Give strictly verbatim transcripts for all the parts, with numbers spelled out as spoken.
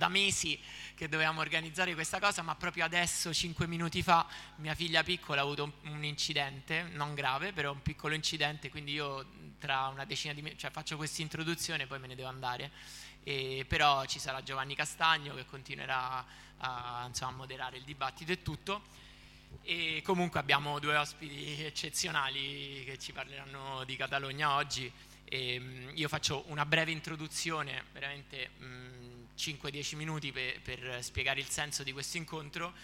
da mesi che dovevamo organizzare questa cosa, ma proprio adesso, cinque minuti fa, mia figlia piccola ha avuto un, un incidente, non grave, però un piccolo incidente, quindi io tra una decina di minuti, cioè faccio questa introduzione e poi me ne devo andare. E però ci sarà Giovanni Castagno che continuerà a, insomma, a moderare il dibattito e tutto. E comunque abbiamo due ospiti eccezionali che ci parleranno di Catalogna oggi. E io faccio una breve introduzione, veramente mh, cinque dieci minuti per, per spiegare il senso di questo incontro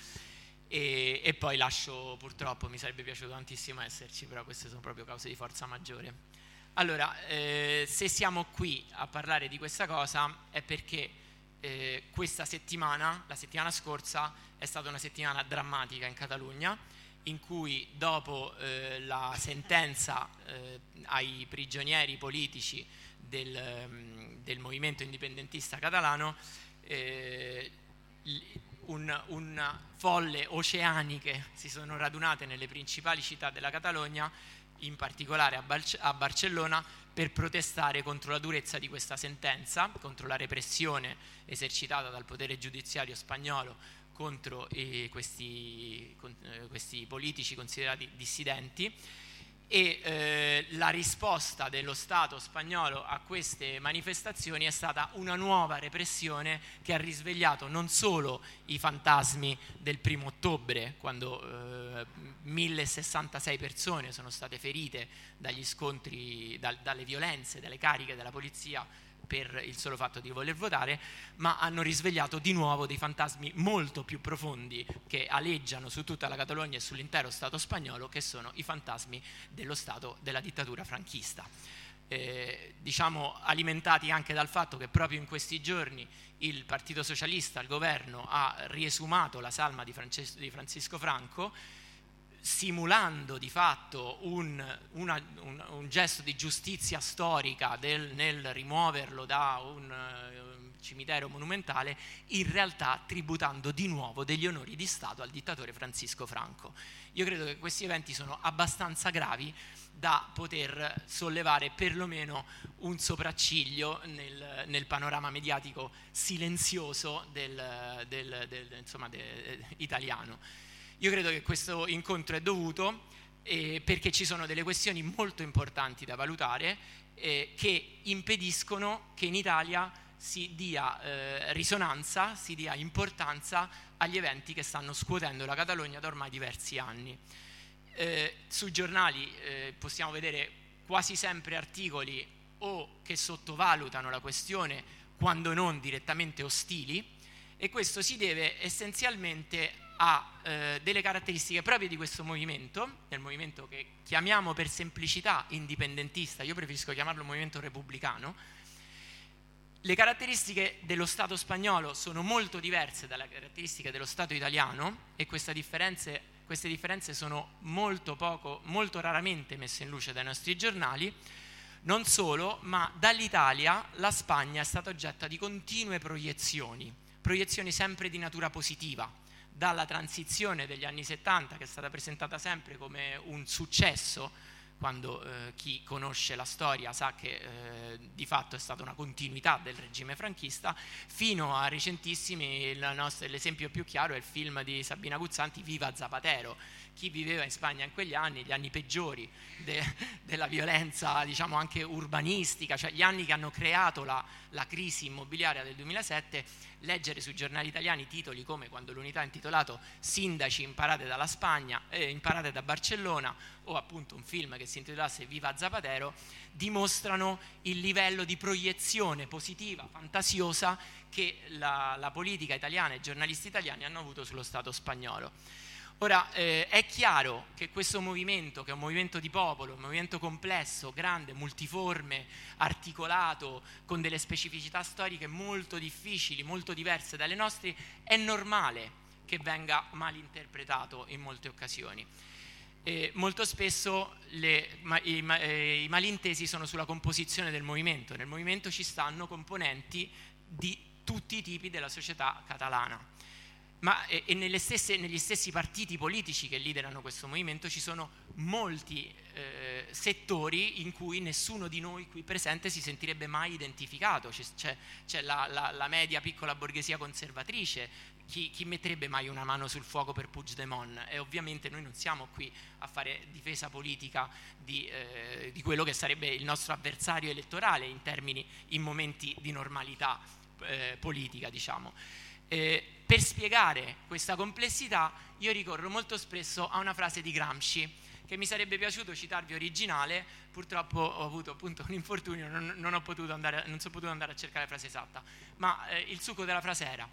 e, e poi lascio, purtroppo mi sarebbe piaciuto tantissimo esserci, però queste sono proprio cause di forza maggiore. Allora, eh, se siamo qui a parlare di questa cosa è perché eh, questa settimana, la settimana scorsa, è stata una settimana drammatica in Catalogna, in cui dopo eh, la sentenza eh, ai prigionieri politici del, del movimento indipendentista catalano, eh, un, un folle oceaniche si sono radunate nelle principali città della Catalogna, in particolare a, Bar- a Barcellona, per protestare contro la durezza di questa sentenza, contro la repressione esercitata dal potere giudiziario spagnolo contro eh, questi, con, eh, questi politici considerati dissidenti. E eh, la risposta dello Stato spagnolo a queste manifestazioni è stata una nuova repressione che ha risvegliato non solo i fantasmi del primo ottobre, quando eh, mille e sessantasei persone sono state ferite dagli scontri, dal, dalle violenze, dalle cariche della polizia per il solo fatto di voler votare, ma hanno risvegliato di nuovo dei fantasmi molto più profondi che aleggiano su tutta la Catalogna e sull'intero Stato spagnolo, che sono i fantasmi dello Stato della dittatura franchista. Eh, diciamo alimentati anche dal fatto che proprio in questi giorni il Partito Socialista, il governo, ha riesumato la salma di, Frances- di Francisco Franco, simulando di fatto un, una, un, un gesto di giustizia storica del, nel rimuoverlo da un uh, cimitero monumentale, in realtà tributando di nuovo degli onori di Stato al dittatore Francisco Franco. Io credo che questi eventi sono abbastanza gravi da poter sollevare perlomeno un sopracciglio nel, nel panorama mediatico silenzioso del, del, del, insomma, de, italiano. Io credo che questo incontro è dovuto eh, perché ci sono delle questioni molto importanti da valutare eh, che impediscono che in Italia si dia eh, risonanza, si dia importanza agli eventi che stanno scuotendo la Catalogna da ormai diversi anni. Eh, sui giornali eh, possiamo vedere quasi sempre articoli o che sottovalutano la questione, quando non direttamente ostili, e questo si deve essenzialmente ha eh, delle caratteristiche proprie di questo movimento, del movimento che chiamiamo per semplicità indipendentista, io preferisco chiamarlo movimento repubblicano. Le caratteristiche dello Stato spagnolo sono molto diverse dalle caratteristiche dello Stato italiano e queste differenze, queste differenze sono molto poco, molto raramente messe in luce dai nostri giornali. Non solo, ma dall'Italia la Spagna è stata oggetto di continue proiezioni, proiezioni sempre di natura positiva. Dalla transizione degli anni settanta, che è stata presentata sempre come un successo, quando eh, chi conosce la storia sa che eh, di fatto è stata una continuità del regime franchista, fino a recentissimi. Nostro, l'esempio più chiaro è il film di Sabina Guzzanti, Viva Zapatero. Chi viveva in Spagna in quegli anni, gli anni peggiori de, della violenza, diciamo anche urbanistica, cioè gli anni che hanno creato la, la crisi immobiliare del duemilasette, leggere sui giornali italiani titoli come, quando l'Unità ha intitolato Sindaci imparate dalla Spagna, eh, imparate da Barcellona, o appunto un film che si intitolasse Viva Zapatero, dimostrano il livello di proiezione positiva, fantasiosa, che la, la politica italiana e i giornalisti italiani hanno avuto sullo Stato spagnolo. Ora, eh, è chiaro che questo movimento, che è un movimento di popolo, un movimento complesso, grande, multiforme, articolato, con delle specificità storiche molto difficili, molto diverse dalle nostre, è normale che venga malinterpretato in molte occasioni. E molto spesso le, ma, i, ma, eh, i malintesi sono sulla composizione del movimento. Nel movimento ci stanno componenti di tutti i tipi della società catalana. Ma e, e nelle stesse, negli stessi partiti politici che liderano questo movimento ci sono molti, eh, settori in cui nessuno di noi qui presente si sentirebbe mai identificato. C'è, c'è la, la, la media piccola borghesia conservatrice. Chi, chi metterebbe mai una mano sul fuoco per Puigdemont? E ovviamente noi non siamo qui a fare difesa politica di, eh, di quello che sarebbe il nostro avversario elettorale in termini, in momenti di normalità eh, politica, diciamo. Eh, per spiegare questa complessità io ricorro molto spesso a una frase di Gramsci che mi sarebbe piaciuto citarvi originale, purtroppo ho avuto appunto un infortunio, non, non, ho potuto andare, non sono potuto andare a cercare la frase esatta, ma eh, il succo della frase era: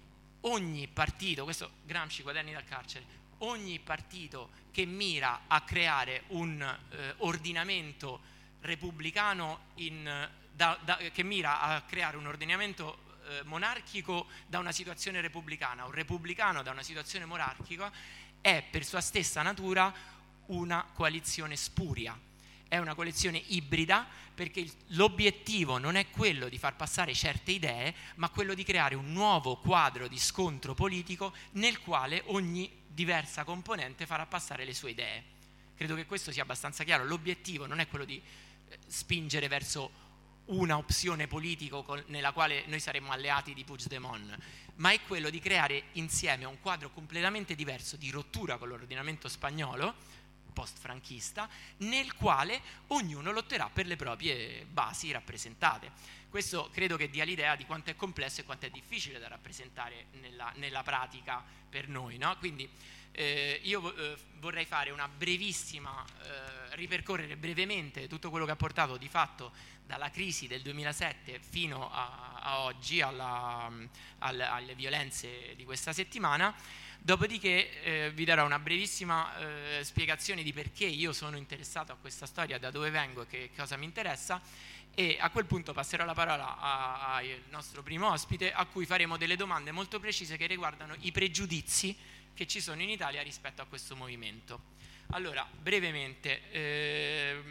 ogni partito, questo Gramsci, Quaderni dal carcere, ogni partito che mira a creare un eh, ordinamento repubblicano in, da, da, che mira a creare un ordinamento eh, monarchico da una situazione repubblicana, o repubblicano da una situazione monarchica, è per sua stessa natura una coalizione spuria. È una coalizione ibrida, perché l'obiettivo non è quello di far passare certe idee, ma quello di creare un nuovo quadro di scontro politico nel quale ogni diversa componente farà passare le sue idee. Credo che questo sia abbastanza chiaro. L'obiettivo non è quello di spingere verso una opzione politica nella quale noi saremmo alleati di Puigdemont, ma è quello di creare insieme un quadro completamente diverso di rottura con l'ordinamento spagnolo post-franchista, nel quale ognuno lotterà per le proprie basi rappresentate. Questo credo che dia l'idea di quanto è complesso e quanto è difficile da rappresentare nella, nella pratica per noi, no? Quindi eh, io eh, vorrei fare una brevissima, eh, ripercorrere brevemente tutto quello che ha portato di fatto dalla crisi del duemilasette fino a, a oggi, alla, alle, alle violenze di questa settimana. Dopodiché eh, vi darò una brevissima eh, spiegazione di perché io sono interessato a questa storia, da dove vengo e che cosa mi interessa, e a quel punto passerò la parola al nostro primo ospite, a cui faremo delle domande molto precise che riguardano i pregiudizi che ci sono in Italia rispetto a questo movimento. Allora, brevemente, eh,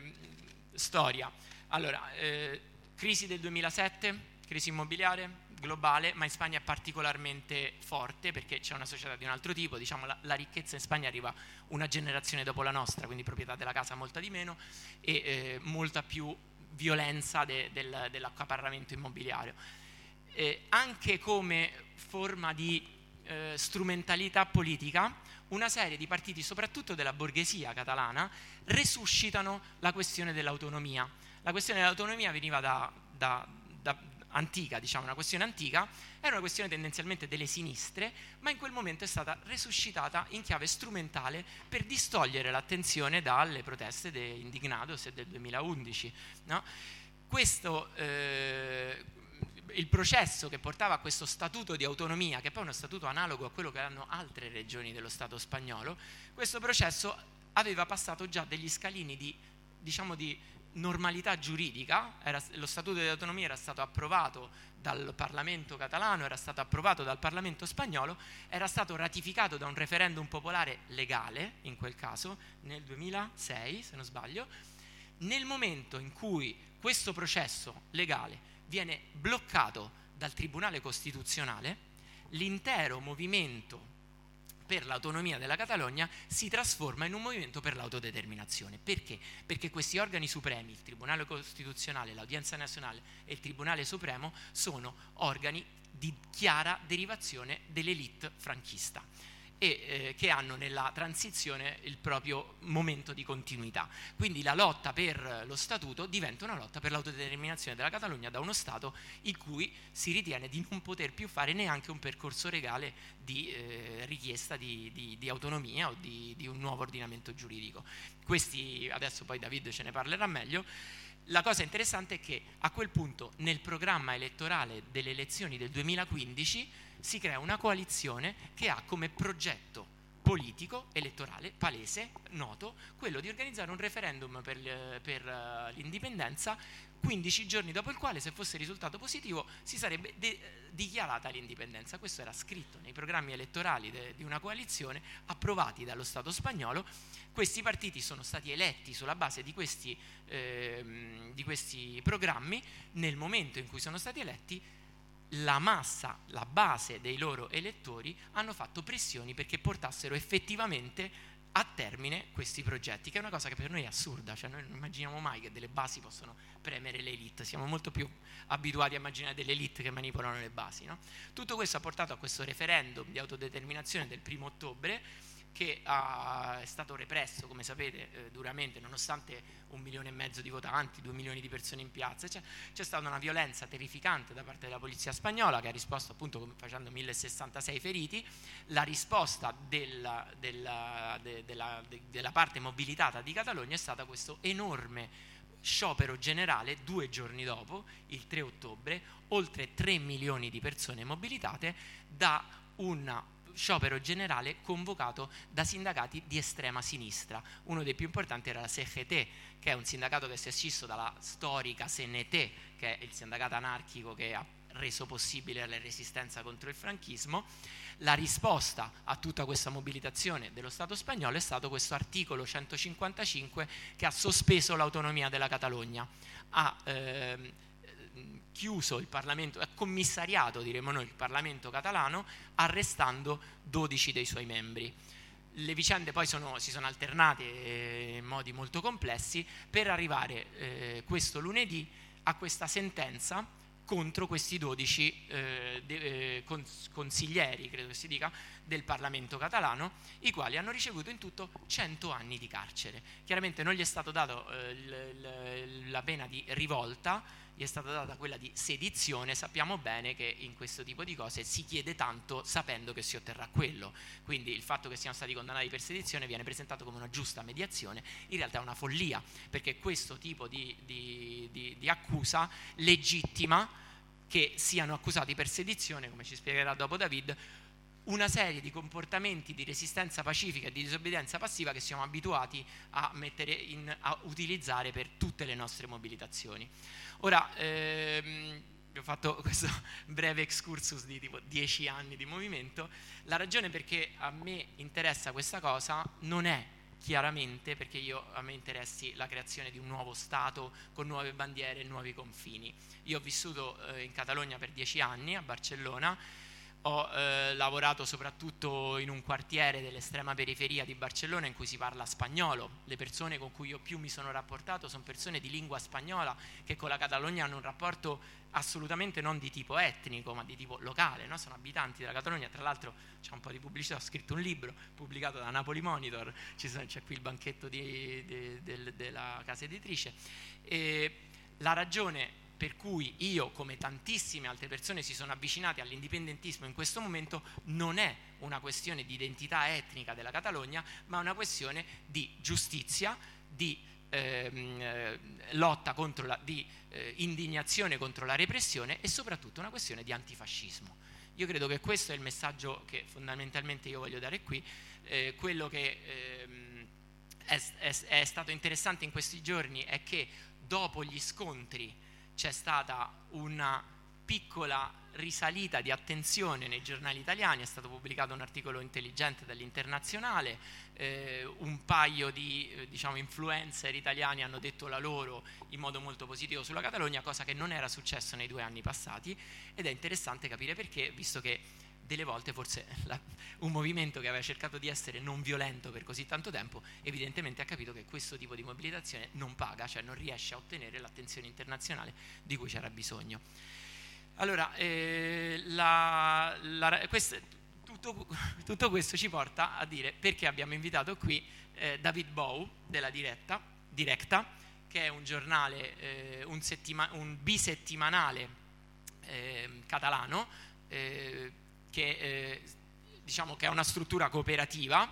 storia. Allora, eh, crisi del duemilasette, crisi immobiliare globale, ma in Spagna è particolarmente forte perché c'è una società di un altro tipo, diciamo la, la ricchezza in Spagna arriva una generazione dopo la nostra, quindi proprietà della casa molta di meno e eh, molta più violenza de, del, dell'accaparramento immobiliare. Eh, anche come forma di eh, strumentalità politica, una serie di partiti, soprattutto della borghesia catalana, resuscitano la questione dell'autonomia. La questione dell'autonomia veniva da, da, da antica, diciamo una questione antica, era una questione tendenzialmente delle sinistre, ma in quel momento è stata resuscitata in chiave strumentale per distogliere l'attenzione dalle proteste de Indignados del duemilaundici, no? Questo, eh, il processo che portava a questo statuto di autonomia, che poi è uno statuto analogo a quello che hanno altre regioni dello Stato spagnolo, questo processo aveva passato già degli scalini di, diciamo, di normalità giuridica. Era, lo statuto di autonomia era stato approvato dal Parlamento catalano, era stato approvato dal Parlamento spagnolo, era stato ratificato da un referendum popolare legale, in quel caso, nel duemilasei, se non sbaglio. Nel momento in cui questo processo legale viene bloccato dal Tribunale Costituzionale, l'intero movimento per l'autonomia della Catalogna si trasforma in un movimento per l'autodeterminazione. Perché? Perché questi organi supremi, il Tribunale Costituzionale, l'Audienza Nazionale e il Tribunale Supremo, sono organi di chiara derivazione dell'elite franchista e eh, che hanno nella transizione il proprio momento di continuità. Quindi la lotta per lo statuto diventa una lotta per l'autodeterminazione della Catalogna da uno Stato in cui si ritiene di non poter più fare neanche un percorso legale di eh, richiesta di, di, di autonomia o di, di un nuovo ordinamento giuridico. Questi, adesso poi David ce ne parlerà meglio. La cosa interessante è che a quel punto nel programma elettorale delle elezioni del duemilaquindici si crea una coalizione che ha come progetto politico, elettorale, palese, noto, quello di organizzare un referendum per, per uh, l'indipendenza quindici giorni dopo il quale, se fosse risultato positivo, si sarebbe dichiarata l'indipendenza. Questo era scritto nei programmi elettorali de, di una coalizione approvati dallo Stato spagnolo. Questi partiti sono stati eletti sulla base di questi, eh, di questi programmi. Nel momento in cui sono stati eletti, la massa, la base dei loro elettori hanno fatto pressioni perché portassero effettivamente a termine questi progetti, che è una cosa che per noi è assurda, cioè noi non immaginiamo mai che delle basi possono premere le elite, siamo molto più abituati a immaginare delle elite che manipolano le basi, no? Tutto questo ha portato a questo referendum di autodeterminazione del primo ottobre, che ha, è stato represso, come sapete, eh, duramente, nonostante un milione e mezzo di votanti, due milioni di persone in piazza. C'è, c'è stata una violenza terrificante da parte della polizia spagnola, che ha risposto appunto facendo mille sessantasei feriti. La risposta della, della, de, della, de, della parte mobilitata di Catalogna è stata questo enorme sciopero generale due giorni dopo, il tre ottobre, oltre tre milioni di persone mobilitate da una sciopero generale convocato da sindacati di estrema sinistra. Uno dei più importanti era la C G T, che è un sindacato che si è scisso dalla storica C N T, che è il sindacato anarchico che ha reso possibile la resistenza contro il franchismo. La risposta a tutta questa mobilitazione dello Stato spagnolo è stato questo articolo centocinquantacinque che ha sospeso l'autonomia della Catalogna, ha ehm, chiuso il Parlamento, ha commissariato, diremmo noi, il Parlamento catalano, arrestando dodici dei suoi membri. Le vicende poi sono, si sono alternate in modi molto complessi per arrivare eh, questo lunedì a questa sentenza contro questi dodici eh, de, eh, cons- consiglieri, credo che si dica, del Parlamento catalano, i quali hanno ricevuto in tutto cento anni di carcere. Chiaramente non gli è stato dato eh, l- l- la pena di rivolta, gli è stata data quella di sedizione. Sappiamo bene che in questo tipo di cose si chiede tanto sapendo che si otterrà quello, quindi il fatto che siano stati condannati per sedizione viene presentato come una giusta mediazione, in realtà è una follia, perché questo tipo di, di, di, di accusa legittima che siano accusati per sedizione, come ci spiegherà dopo David, una serie di comportamenti di resistenza pacifica e di disobbedienza passiva che siamo abituati a, mettere in, a utilizzare per tutte le nostre mobilitazioni. Ora, ehm, ho fatto questo breve excursus di tipo dieci anni di movimento. La ragione perché a me interessa questa cosa non è chiaramente perché io, a me interessi la creazione di un nuovo Stato con nuove bandiere e nuovi confini. Io ho vissuto eh, in Catalogna per dieci anni, a Barcellona. Ho eh, lavorato soprattutto in un quartiere dell'estrema periferia di Barcellona in cui si parla spagnolo. Le persone con cui io più mi sono rapportato sono persone di lingua spagnola che con la Catalogna hanno un rapporto assolutamente non di tipo etnico ma di tipo locale, no? Sono abitanti della Catalogna. Tra l'altro c'è un po' di pubblicità, ho scritto un libro pubblicato da Napoli Monitor, ci sono, c'è qui il banchetto di, di, del, della casa editrice. E la ragione per cui io, come tantissime altre persone, si sono avvicinati all'indipendentismo in questo momento non è una questione di identità etnica della Catalogna, ma una questione di giustizia, di ehm, eh, lotta contro la, di eh, indignazione contro la repressione e soprattutto una questione di antifascismo. Io credo che questo è il messaggio che fondamentalmente io voglio dare qui. Eh, quello che ehm, è, è, è stato interessante in questi giorni è che dopo gli scontri c'è stata una piccola risalita di attenzione nei giornali italiani, è stato pubblicato un articolo intelligente dall'Internazionale, eh, un paio di eh, diciamo, influencer italiani hanno detto la loro in modo molto positivo sulla Catalogna, cosa che non era successo nei due anni passati, ed è interessante capire perché, visto che delle volte forse la, un movimento che aveva cercato di essere non violento per così tanto tempo evidentemente ha capito che questo tipo di mobilitazione non paga, cioè non riesce a ottenere l'attenzione internazionale di cui c'era bisogno. Allora, eh, la, la, questo, tutto, tutto questo ci porta a dire perché abbiamo invitato qui eh, David Bou della Diretta, Directa, che è un giornale, eh, un, settima, un bisettimanale eh, catalano, eh, che, eh, diciamo che è una struttura cooperativa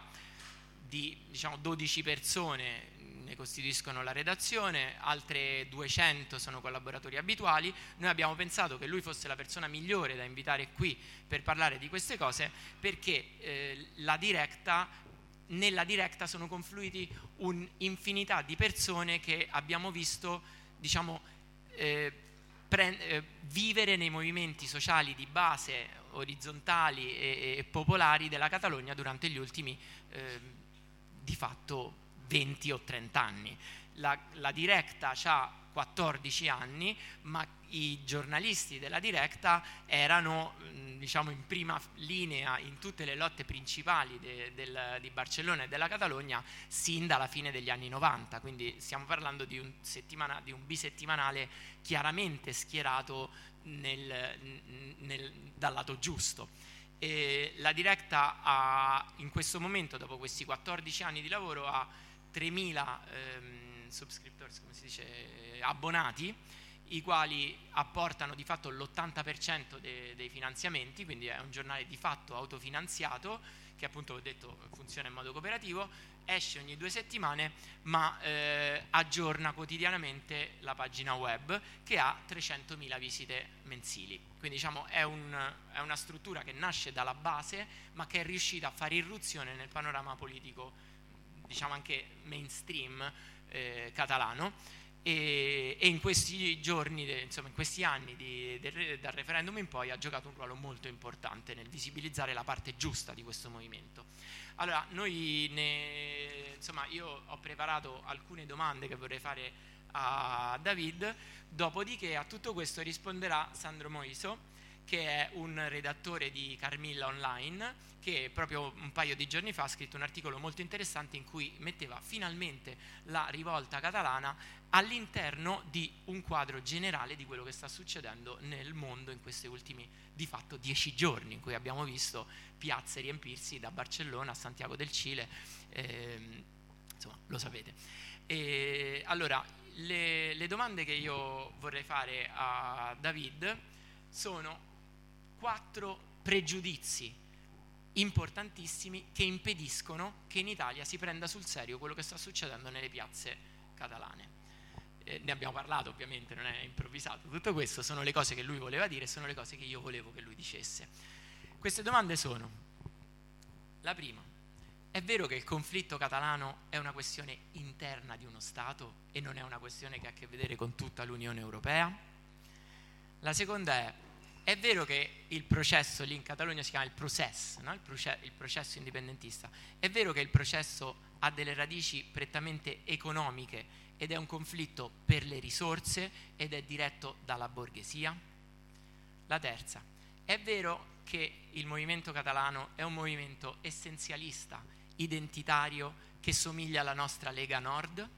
di diciamo, dodici persone ne costituiscono la redazione, altre duecento sono collaboratori abituali. Noi abbiamo pensato che lui fosse la persona migliore da invitare qui per parlare di queste cose perché eh, la diretta, nella diretta sono confluiti un'infinità di persone che abbiamo visto diciamo, eh, pre- eh, vivere nei movimenti sociali di base orizzontali e, e popolari della Catalogna durante gli ultimi eh, di fatto venti o trenta anni. La, la Directa ha quattordici anni, ma i giornalisti della Directa erano, diciamo, in prima linea in tutte le lotte principali de, del, di Barcellona e della Catalogna sin dalla fine degli anni novanta, quindi stiamo parlando di un, settimana, di un bisettimanale chiaramente schierato nel, nel, dal lato giusto. E la Directa ha, in questo momento, dopo questi quattordici anni di lavoro, ha tremila ehm, subscriptors, come si dice, abbonati, i quali apportano di fatto l'ottanta per cento de, dei finanziamenti, quindi è un giornale di fatto autofinanziato, che appunto ho detto funziona in modo cooperativo, esce ogni due settimane, ma eh, aggiorna quotidianamente la pagina web, che ha trecentomila visite mensili. Quindi diciamo è, un, è una struttura che nasce dalla base, ma che è riuscita a fare irruzione nel panorama politico, diciamo anche mainstream eh, catalano. E, e in questi giorni, de, insomma in questi anni di, de, dal referendum in poi ha giocato un ruolo molto importante nel visibilizzare la parte giusta di questo movimento. Allora, noi ne, insomma, io ho preparato alcune domande che vorrei fare a David, dopodiché a tutto questo risponderà Sandro Moiso, che è un redattore di Carmilla Online, che proprio un paio di giorni fa ha scritto un articolo molto interessante in cui metteva finalmente la rivolta catalana all'interno di un quadro generale di quello che sta succedendo nel mondo in questi ultimi, di fatto, dieci giorni, in cui abbiamo visto piazze riempirsi da Barcellona a Santiago del Cile, ehm, insomma, lo sapete. E allora, le, le domande che io vorrei fare a David sono quattro pregiudizi importantissimi che impediscono che in Italia si prenda sul serio quello che sta succedendo nelle piazze catalane. Eh, ne abbiamo parlato, ovviamente, non è improvvisato. Tutto questo sono le cose che lui voleva dire, sono le cose che io volevo che lui dicesse. Queste domande sono: la prima, è vero che il conflitto catalano è una questione interna di uno Stato e non è una questione che ha a che vedere con tutta l'Unione Europea? La seconda è: è vero che il processo lì in Catalogna si chiama il process, no? il, proce- il processo indipendentista, è vero che il processo ha delle radici prettamente economiche ed è un conflitto per le risorse ed è diretto dalla borghesia? La terza, è vero che il movimento catalano è un movimento essenzialista, identitario, che somiglia alla nostra Lega Nord?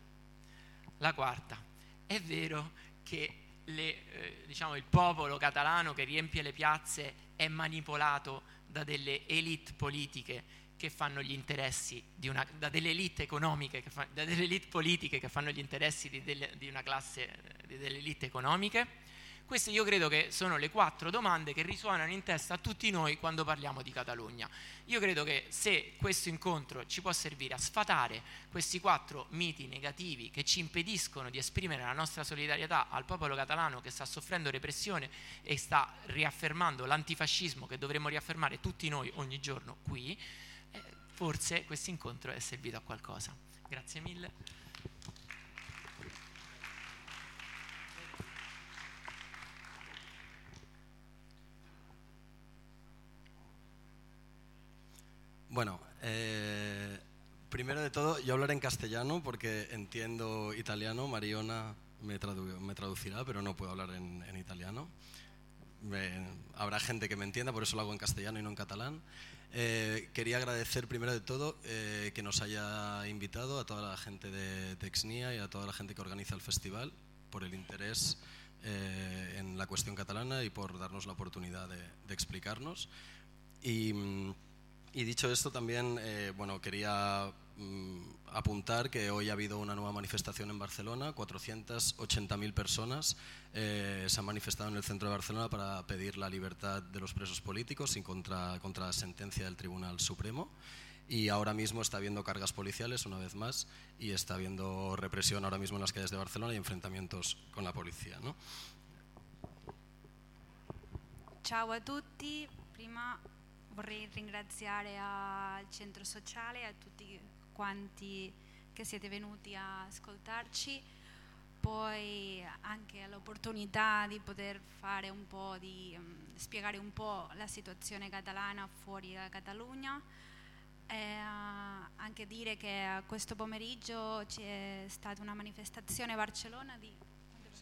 La quarta, è vero che Le, eh, diciamo, il popolo catalano che riempie le piazze è manipolato da delle elite politiche che fanno gli interessi di una, da delle elite economiche, che fa, da delle elite politiche che fanno gli interessi di, delle, di una classe, di delle elite economiche? Queste io credo che sono le quattro domande che risuonano in testa a tutti noi quando parliamo di Catalogna. Io credo che se questo incontro ci può servire a sfatare questi quattro miti negativi che ci impediscono di esprimere la nostra solidarietà al popolo catalano che sta soffrendo repressione e sta riaffermando l'antifascismo che dovremmo riaffermare tutti noi ogni giorno qui, eh, forse questo incontro è servito a qualcosa. Grazie mille. Bueno, eh, primero de todo, yo hablaré en castellano porque entiendo italiano. Mariona me, tradu- me traducirá, pero no puedo hablar en, en italiano. Me, habrá gente que me entienda, por eso lo hago en castellano y no en catalán. Eh, quería agradecer primero de todo eh, que nos haya invitado a toda la gente de Texnia y a toda la gente que organiza el festival por el interés eh, en la cuestión catalana y por darnos la oportunidad de, de explicarnos. Y... Y dicho esto, también eh, bueno, quería mm, apuntar que hoy ha habido una nueva manifestación en Barcelona. cuatrocientas ochenta mil personas eh, se han manifestado en el centro de Barcelona para pedir la libertad de los presos políticos y contra, contra la sentencia del Tribunal Supremo. Y ahora mismo está habiendo cargas policiales, una vez más, y está habiendo represión ahora mismo en las calles de Barcelona y enfrentamientos con la policía, ¿no? Ciao a tutti. Prima vorrei ringraziare al centro sociale e a tutti quanti che siete venuti a ascoltarci, poi anche l'opportunità di poter fare un po' di um, spiegare un po' la situazione catalana fuori da Catalogna, e uh, anche dire che questo pomeriggio c'è stata una manifestazione a Barcellona di quante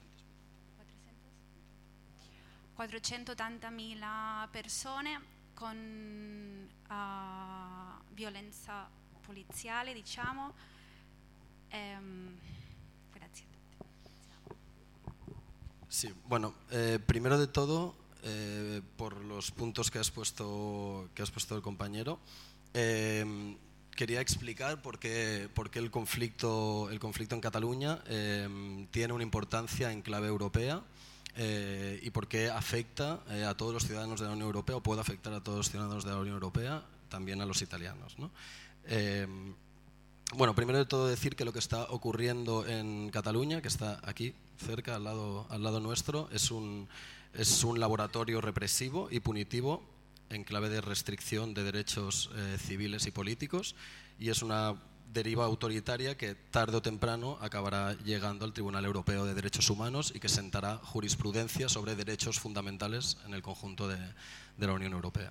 quattrocentottantamila persone con uh, violenza poliziale, diciamo. Um, grazie a tutti. Sí, bueno, eh, primero de todo, eh, por los puntos que has puesto, que has puesto el compañero, eh, quería explicar por qué, por qué el, conflicto, el conflicto en Cataluña eh, tiene una importancia en clave europea eh, y por qué afecta eh, a todos los ciudadanos de la Unión Europea, o puede afectar a todos los ciudadanos de la Unión Europea, también a los italianos, ¿no? Eh, bueno, primero de todo decir que lo que está ocurriendo en Cataluña, que está aquí cerca, al lado, al lado nuestro, es un, es un laboratorio represivo y punitivo en clave de restricción de derechos eh, civiles y políticos, y es una deriva autoritaria que tarde o temprano acabará llegando al Tribunal Europeo de Derechos Humanos y que sentará jurisprudencia sobre derechos fundamentales en el conjunto de, de la Unión Europea.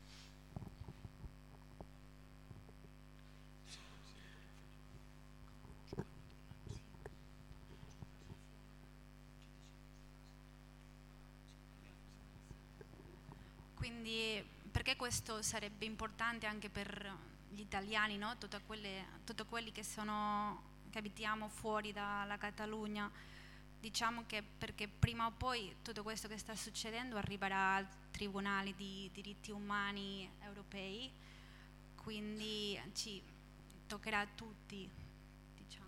Quindi perché questo sarebbe importante anche per gli italiani, no? Tutte quelle, tutti quelli che, sono, che abitiamo fuori dalla Catalogna, diciamo che perché prima o poi tutto questo che sta succedendo arriverà ai tribunali di diritti umani europei, quindi ci toccherà a tutti, diciamo.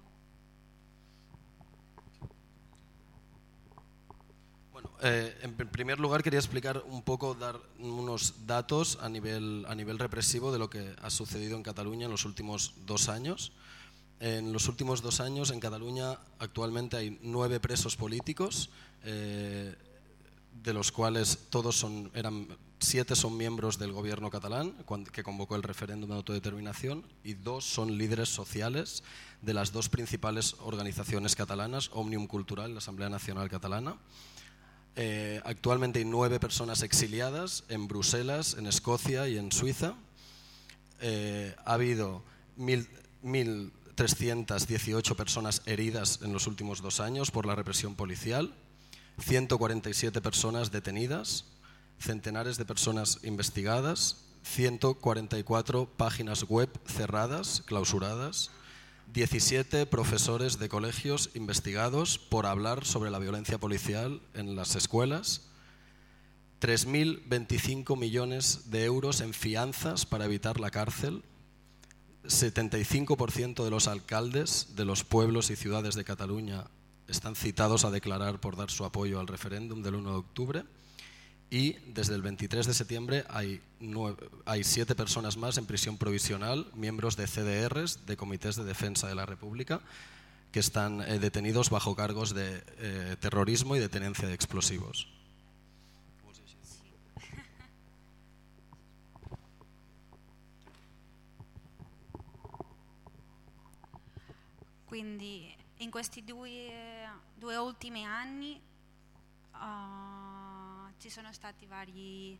Bueno, eh, en primer lugar quería explicar un poco, dar unos datos a nivel, a nivel represivo de lo que ha sucedido en Cataluña en los últimos dos años. En los últimos dos años en Cataluña actualmente hay nueve presos políticos, eh, de los cuales todos son, eran, siete son miembros del gobierno catalán que convocó el referéndum de autodeterminación, y dos son líderes sociales de las dos principales organizaciones catalanas, Òmnium Cultural y la Asamblea Nacional Catalana. Eh, actualmente hay nueve personas exiliadas en Bruselas, en Escocia y en Suiza. Eh, ha habido mil trescientas dieciocho personas heridas en los últimos dos años por la represión policial, ciento cuarenta y siete personas detenidas, centenares de personas investigadas, ciento cuarenta y cuatro páginas web cerradas, clausuradas, diecisiete profesores de colegios investigados por hablar sobre la violencia policial en las escuelas, tres mil veinticinco millones de euros en fianzas para evitar la cárcel, setenta y cinco por ciento de los alcaldes de los pueblos y ciudades de Cataluña están citados a declarar por dar su apoyo al referéndum del uno de octubre, y desde el veintitrés de septiembre hay, nueve, hay siete personas más en prisión provisional, miembros de C D Rs, de Comités de Defensa de la República, que están eh, detenidos bajo cargos de eh, terrorismo y de tenencia de explosivos. Quindi in questi due, due ultimi anni uh, ci sono stati vari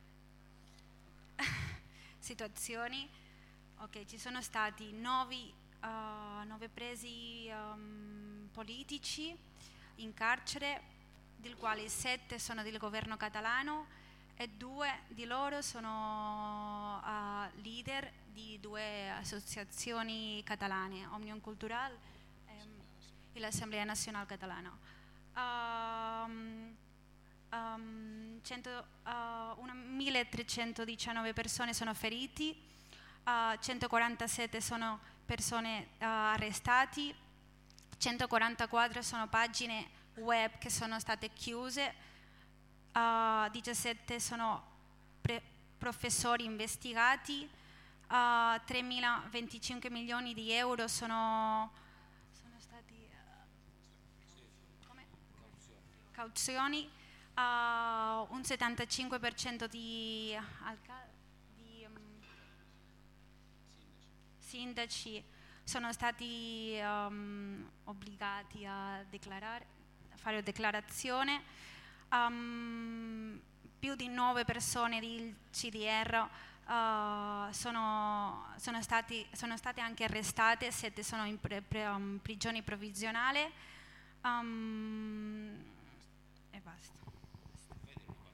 situazioni, ok, ci sono stati nove, uh, nove presi um, politici in carcere, del quali sette sono del governo catalano e due di loro sono uh, leader di due associazioni catalane, Òmnium Cultural e l'Assemblea Nazionale Catalana. Um, um, cento, uh, milletrecentodiciannove persone sono feriti, uh, centoquarantasette sono persone uh, arrestati, centoquarantaquattro sono pagine web che sono state chiuse, uh, diciassette sono pre- professori investigati, uh, tremilaventicinque milioni di euro sono, sono stati uh, come? cauzioni, uh, un settantacinque per cento di, alca- di um, sindaci sono stati um, obbligati a dichiarare, a fare dichiarazione, um, più di nove persone del C D R uh, sono, sono, stati, sono state anche arrestate, sette sono in pre, pre, um, prigione provvisionale, um, e basta.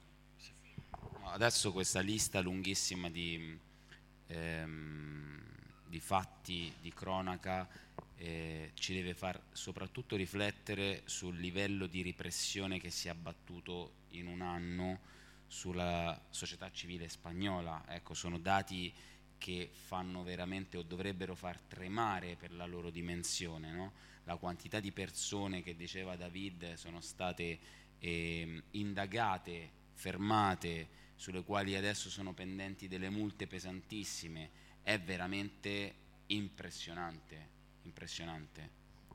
Adesso questa lista lunghissima di, ehm, di fatti, di cronaca, eh, ci deve far soprattutto riflettere sul livello di repressione che si è abbattuto in un anno sulla società civile spagnola. Ecco, sono dati che fanno veramente o dovrebbero far tremare per la loro dimensione, no? La quantità di persone che diceva David sono state eh, indagate, fermate, sulle quali adesso sono pendenti delle multe pesantissime, è veramente impresionante, impresionante.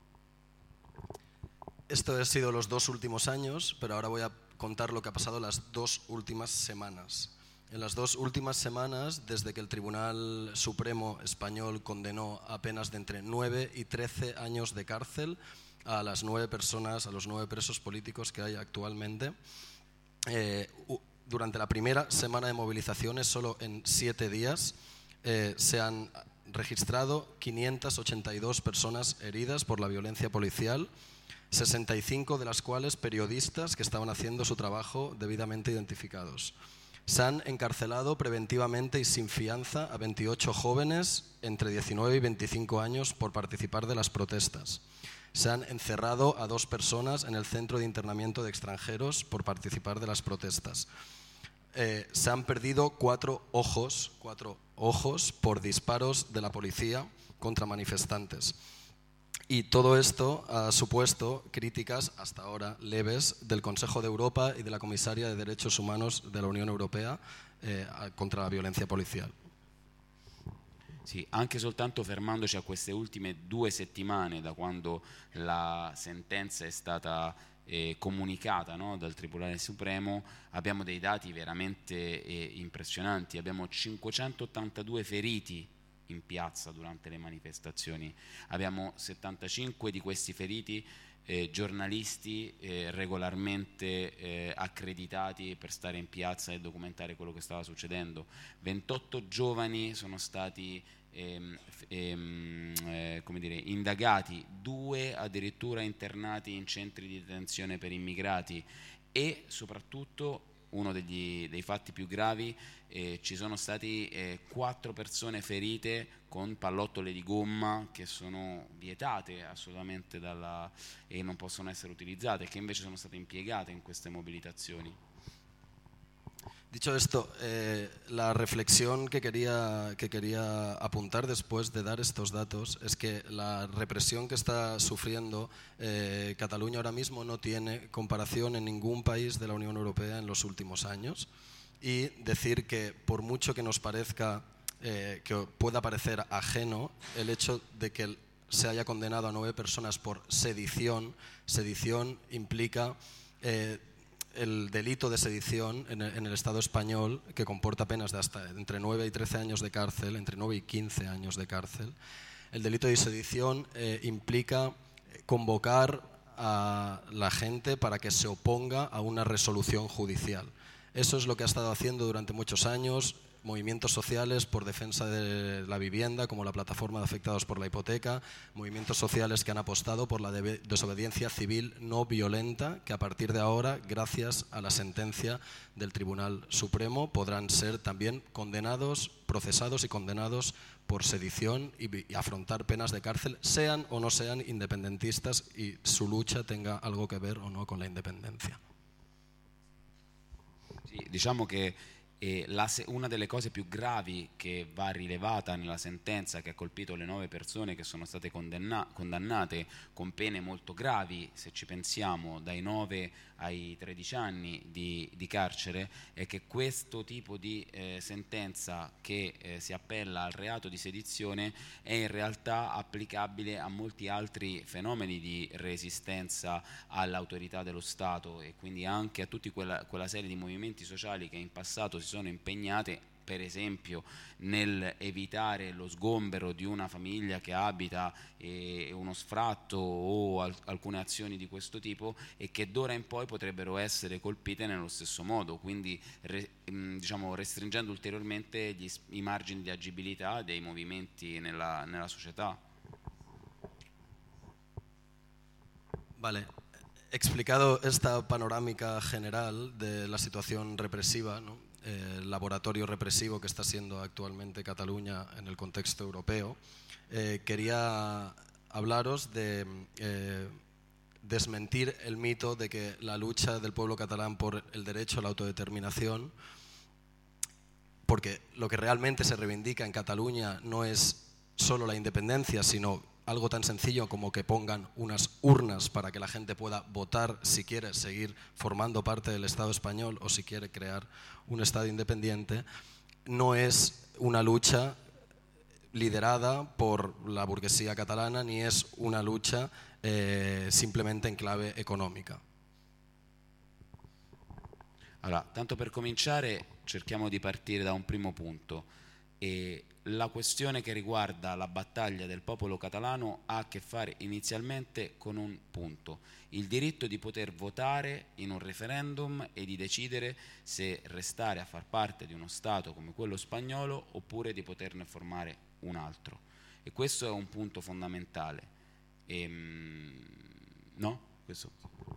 Esto ha sido los dos últimos años, pero ahora voy a contar lo que ha pasado las dos últimas semanas. En las dos últimas semanas, desde que el Tribunal Supremo español condenó a penas de entre nueve y trece años de cárcel a las nueve personas, a los nueve presos políticos que hay actualmente, eh, durante la primera semana de movilizaciones, solo en siete días, eh, se han registrado quinientas ochenta y dos personas heridas por la violencia policial, sesenta y cinco de las cuales periodistas que estaban haciendo su trabajo debidamente identificados. Se han encarcelado preventivamente y sin fianza a veintiocho jóvenes entre diecinueve y veinticinco años por participar de las protestas. Se han encerrado a dos personas en el centro de internamiento de extranjeros por participar de las protestas. Eh, se han perdido cuatro ojos, cuatro ojos por disparos de la policía contra manifestantes. Y todo esto ha supuesto críticas hasta ahora leves del Consejo de Europa y de la Comisaria de Derechos Humanos de la Unione Europea eh, contra la violenza policial. Sì, anche soltanto fermandoci a queste ultime due settimane da quando la sentenza è stata eh, comunicata, no, dal Tribunale Supremo, abbiamo dei dati veramente eh, impressionanti. Abbiamo cinquecentottantadue feriti in piazza durante le manifestazioni, abbiamo settantacinque di questi feriti eh, giornalisti eh, regolarmente eh, accreditati per stare in piazza e documentare quello che stava succedendo, ventotto giovani sono stati ehm, ehm, eh, come dire, indagati, due addirittura internati in centri di detenzione per immigrati e soprattutto uno degli, dei fatti più gravi, eh, ci sono stati eh, quattro persone ferite con pallottole di gomma che sono vietate assolutamente dalla, e non possono essere utilizzate, che invece sono state impiegate in queste mobilitazioni. Dicho esto, eh, la reflexión que quería, que quería apuntar después de dar estos datos es que la represión que está sufriendo eh, Cataluña ahora mismo no tiene comparación en ningún país de la Unión Europea en los últimos años, y decir que por mucho que nos parezca, eh, que pueda parecer ajeno el hecho de que se haya condenado a nueve personas por sedición, sedición implica eh, el delito de sedición en el, en el Estado español, que comporta penas de hasta entre nueve y trece años de cárcel, entre nueve y quince años de cárcel. El delito de sedición eh, implica convocar a la gente para que se oponga a una resolución judicial. Eso es lo que ha estado haciendo durante muchos años movimientos sociales por defensa de la vivienda, como la Plataforma de Afectados por la Hipoteca, movimientos sociales que han apostado por la desobediencia civil no violenta, que a partir de ahora, gracias a la sentencia del Tribunal Supremo, podrán ser también condenados, procesados y condenados por sedición y, y afrontar penas de cárcel, sean o no sean independentistas y su lucha tenga algo que ver o no con la independencia. Sì, diciamo che E la, una delle cose più gravi che va rilevata nella sentenza, che ha colpito le nove persone che sono state condanna- condannate con pene molto gravi, se ci pensiamo dai nove ai tredici anni di, di carcere, è che questo tipo di eh, sentenza che eh, si appella al reato di sedizione è in realtà applicabile a molti altri fenomeni di resistenza all'autorità dello Stato e quindi anche a tutta quella, quella serie di movimenti sociali che in passato si sono impegnate, per esempio nel evitare lo sgombero di una famiglia che abita eh, uno sfratto o al- alcune azioni di questo tipo, e che d'ora in poi potrebbero essere colpite nello stesso modo, quindi re- mh, diciamo restringendo ulteriormente gli, i margini di agibilità dei movimenti nella, nella società. Vale. Explicado esta panorámica general de la situación represiva, ¿no? eh, laboratorio represivo que está siendo actualmente Cataluña en el contexto europeo, eh, quería hablaros de eh, desmentir el mito de que la lucha del pueblo catalán por el derecho a la autodeterminación, porque lo que realmente se reivindica en Cataluña no es solo la independencia, sino algo tan sencillo como que pongan unas urnas para que la gente pueda votar si quiere seguir formando parte del Estado español o si quiere crear un Estado independiente, no es una lucha liderada por la burguesía catalana ni es una lucha eh, simplemente in clave economica. Allora, tanto per cominciare cerchiamo di partire da un primo punto. E la questione che riguarda la battaglia del popolo catalano ha a che fare inizialmente con un punto: il diritto di poter votare in un referendum e di decidere se restare a far parte di uno Stato come quello spagnolo oppure di poterne formare un altro. E questo è un punto fondamentale. E, ¿no? Questo.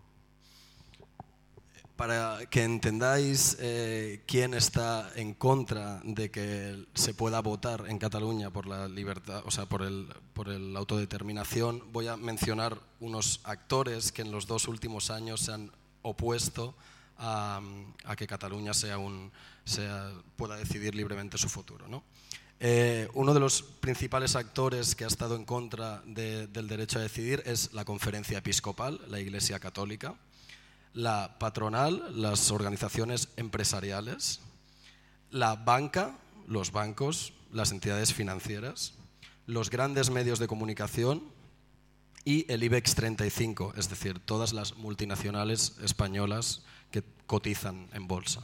Para que entendáis eh, quién está en contra de que se pueda votar en Cataluña por la libertad, o sea, por el, por el autodeterminación, voy a mencionar unos actores que en los dos últimos años se han opuesto a, a que Cataluña sea un, sea, pueda decidir libremente su futuro, ¿no? Eh, uno de los principales actores que ha estado en contra de, del derecho a decidir es la Conferencia Episcopal, la Iglesia Católica, la patronal, las organizaciones empresariales, la banca, los bancos, las entidades financieras, los grandes medios de comunicación y el IBEX treinta y cinco, es decir, todas las multinacionales españolas que cotizan en bolsa.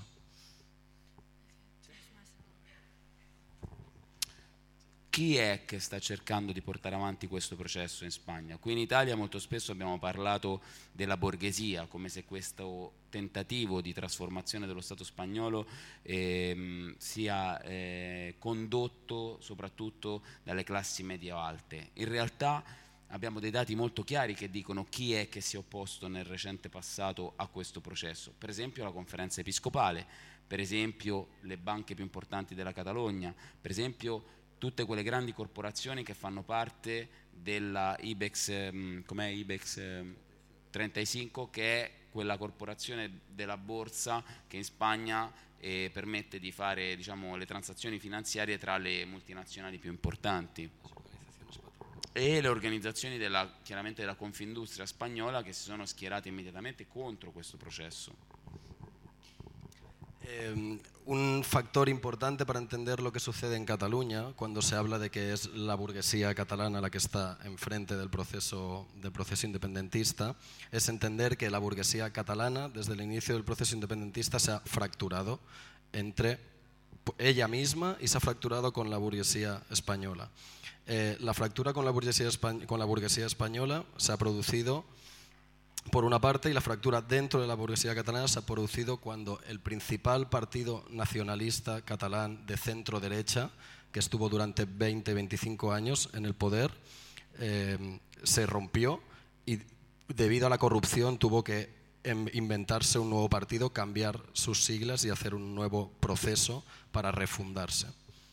Chi è che sta cercando di portare avanti questo processo in Spagna? Qui in Italia molto spesso abbiamo parlato della borghesia, come se questo tentativo di trasformazione dello Stato spagnolo eh, sia eh, condotto soprattutto dalle classi medio-alte. In realtà abbiamo dei dati molto chiari che dicono chi è che si è opposto nel recente passato a questo processo. Per esempio la Conferenza Episcopale, per esempio le banche più importanti della Catalogna, per esempio tutte quelle grandi corporazioni che fanno parte della IBEX, eh, com'è IBEX eh, trenta e cinque, che è quella corporazione della borsa che in Spagna eh, permette di fare, diciamo, le transazioni finanziarie tra le multinazionali più importanti, e le organizzazioni della, chiaramente della Confindustria spagnola, che si sono schierate immediatamente contro questo processo. Eh, un factor importante para entender lo que sucede en Cataluña, cuando se habla de que es la burguesía catalana la que está enfrente del proceso, del proceso independentista, es entender que la burguesía catalana, desde el inicio del proceso independentista, se ha fracturado entre ella misma y se ha fracturado con la burguesía española. Eh, la fractura con la burguesía, con la burguesía española se ha producido por una parte, y la fractura dentro de la burguesía catalana se ha producido cuando el principal partido nacionalista catalán de centro-derecha, que estuvo durante veinte a veinticinco años en el poder, eh, se rompió y debido a la corrupción tuvo que inventarse un nuevo partido, cambiar sus siglas y hacer un nuevo proceso para refundarse.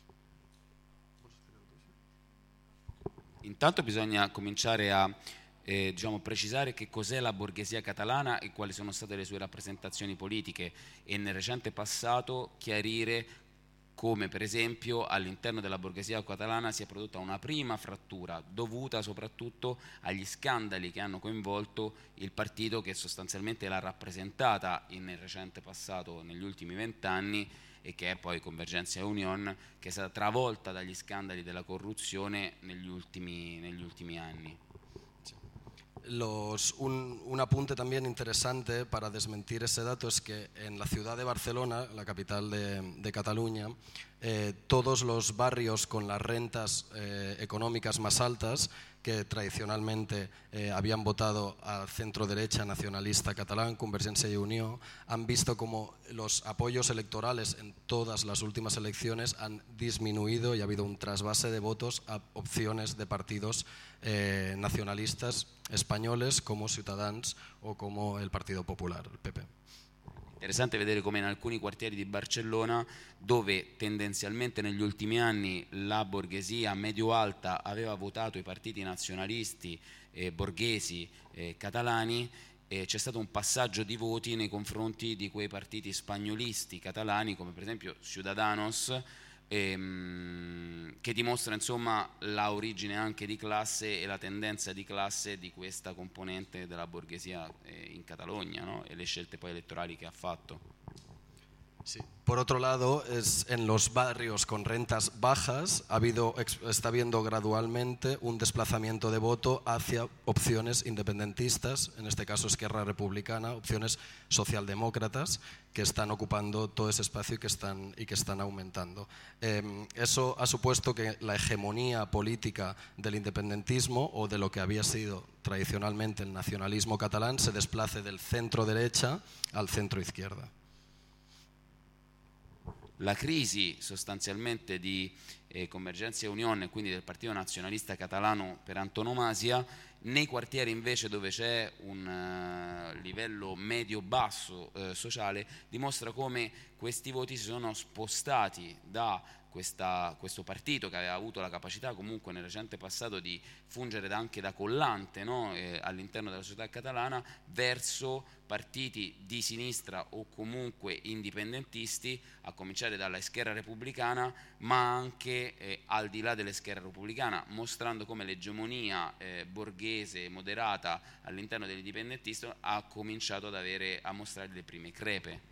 Intanto bisogna cominciare a Eh, diciamo, precisare che cos'è la borghesia catalana e quali sono state le sue rappresentazioni politiche, e nel recente passato chiarire come per esempio all'interno della borghesia catalana si è prodotta una prima frattura dovuta soprattutto agli scandali che hanno coinvolto il partito che sostanzialmente l'ha rappresentata nel recente passato, negli ultimi vent'anni, e che è poi Convergenza e Unión, che è stata travolta dagli scandali della corruzione negli ultimi, negli ultimi anni. Los, un, un apunte también interesante para desmentir ese dato es que en la ciudad de Barcelona, la capital de, de Cataluña, eh, todos los barrios con las rentas eh, económicas más altas, que tradicionalmente eh, habían votado al centro derecha nacionalista catalán, Convergencia y Unió, han visto como los apoyos electorales en todas las últimas elecciones han disminuido y ha habido un trasvase de votos a opciones de partidos eh, nacionalistas españoles como Ciutadans o como el Partido Popular, el P P. interessante vedere come in alcuni quartieri di Barcellona, dove tendenzialmente negli ultimi anni la borghesia medio-alta aveva votato i partiti nazionalisti eh, borghesi eh, catalani, eh, c'è stato un passaggio di voti nei confronti di quei partiti spagnolisti catalani, come per esempio Ciudadanos, ehm, che dimostra insomma la origine anche di classe e la tendenza di classe di questa componente della borghesia eh, in Catalogna, ¿no? E le scelte poi elettorali che ha fatto. Sí. Por otro lado, es, en los barrios con rentas bajas ha habido, está habiendo gradualmente un desplazamiento de voto hacia opciones independentistas, en este caso Esquerra Republicana, opciones socialdemócratas, que están ocupando todo ese espacio y que están, y que están aumentando. Eh, eso ha supuesto que la hegemonía política del independentismo o de lo que había sido tradicionalmente el nacionalismo catalán se desplace del centro-derecha al centro-izquierda. La crisi sostanzialmente di eh, Convergenza e Unione, quindi del Partito Nazionalista Catalano per antonomasia, nei quartieri invece dove c'è un uh, livello medio-basso uh, sociale, dimostra come questi voti si sono spostati da questa, questo partito che aveva avuto la capacità comunque nel recente passato di fungere da, anche da collante, no? eh, all'interno della società catalana, verso partiti di sinistra o comunque indipendentisti, a cominciare dalla Esquerra Repubblicana, ma anche eh, al di là dell'Esquerra Repubblicana, mostrando come l'egemonia eh, borghese moderata all'interno dell'indipendentista ha cominciato ad avere, a mostrare le prime crepe.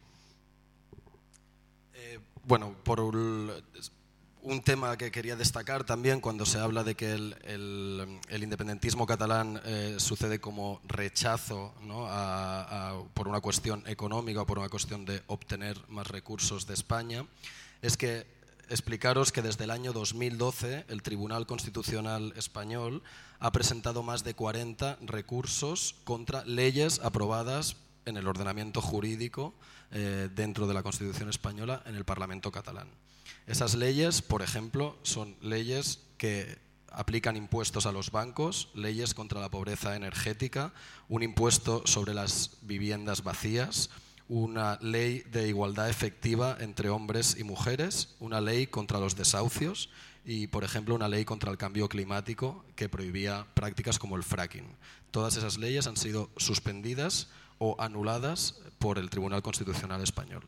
Eh, bueno, por un, un tema que quería destacar también cuando se habla de que el, el, el independentismo catalán eh, sucede como rechazo, ¿no? a, a, por una cuestión económica o por una cuestión de obtener más recursos de España, es que explicaros que desde el año dos mil doce el Tribunal Constitucional Español ha presentado más de cuarenta recursos contra leyes aprobadas en el ordenamiento jurídico eh, dentro de la Constitución española en el Parlamento catalán. Esas leyes, por ejemplo, son leyes que aplican impuestos a los bancos, leyes contra la pobreza energética, un impuesto sobre las viviendas vacías, una ley de igualdad efectiva entre hombres y mujeres, una ley contra los desahucios y, por ejemplo, una ley contra el cambio climático que prohibía prácticas como el fracking. Todas esas leyes han sido suspendidas o anuladas por el Tribunal Constitucional Español.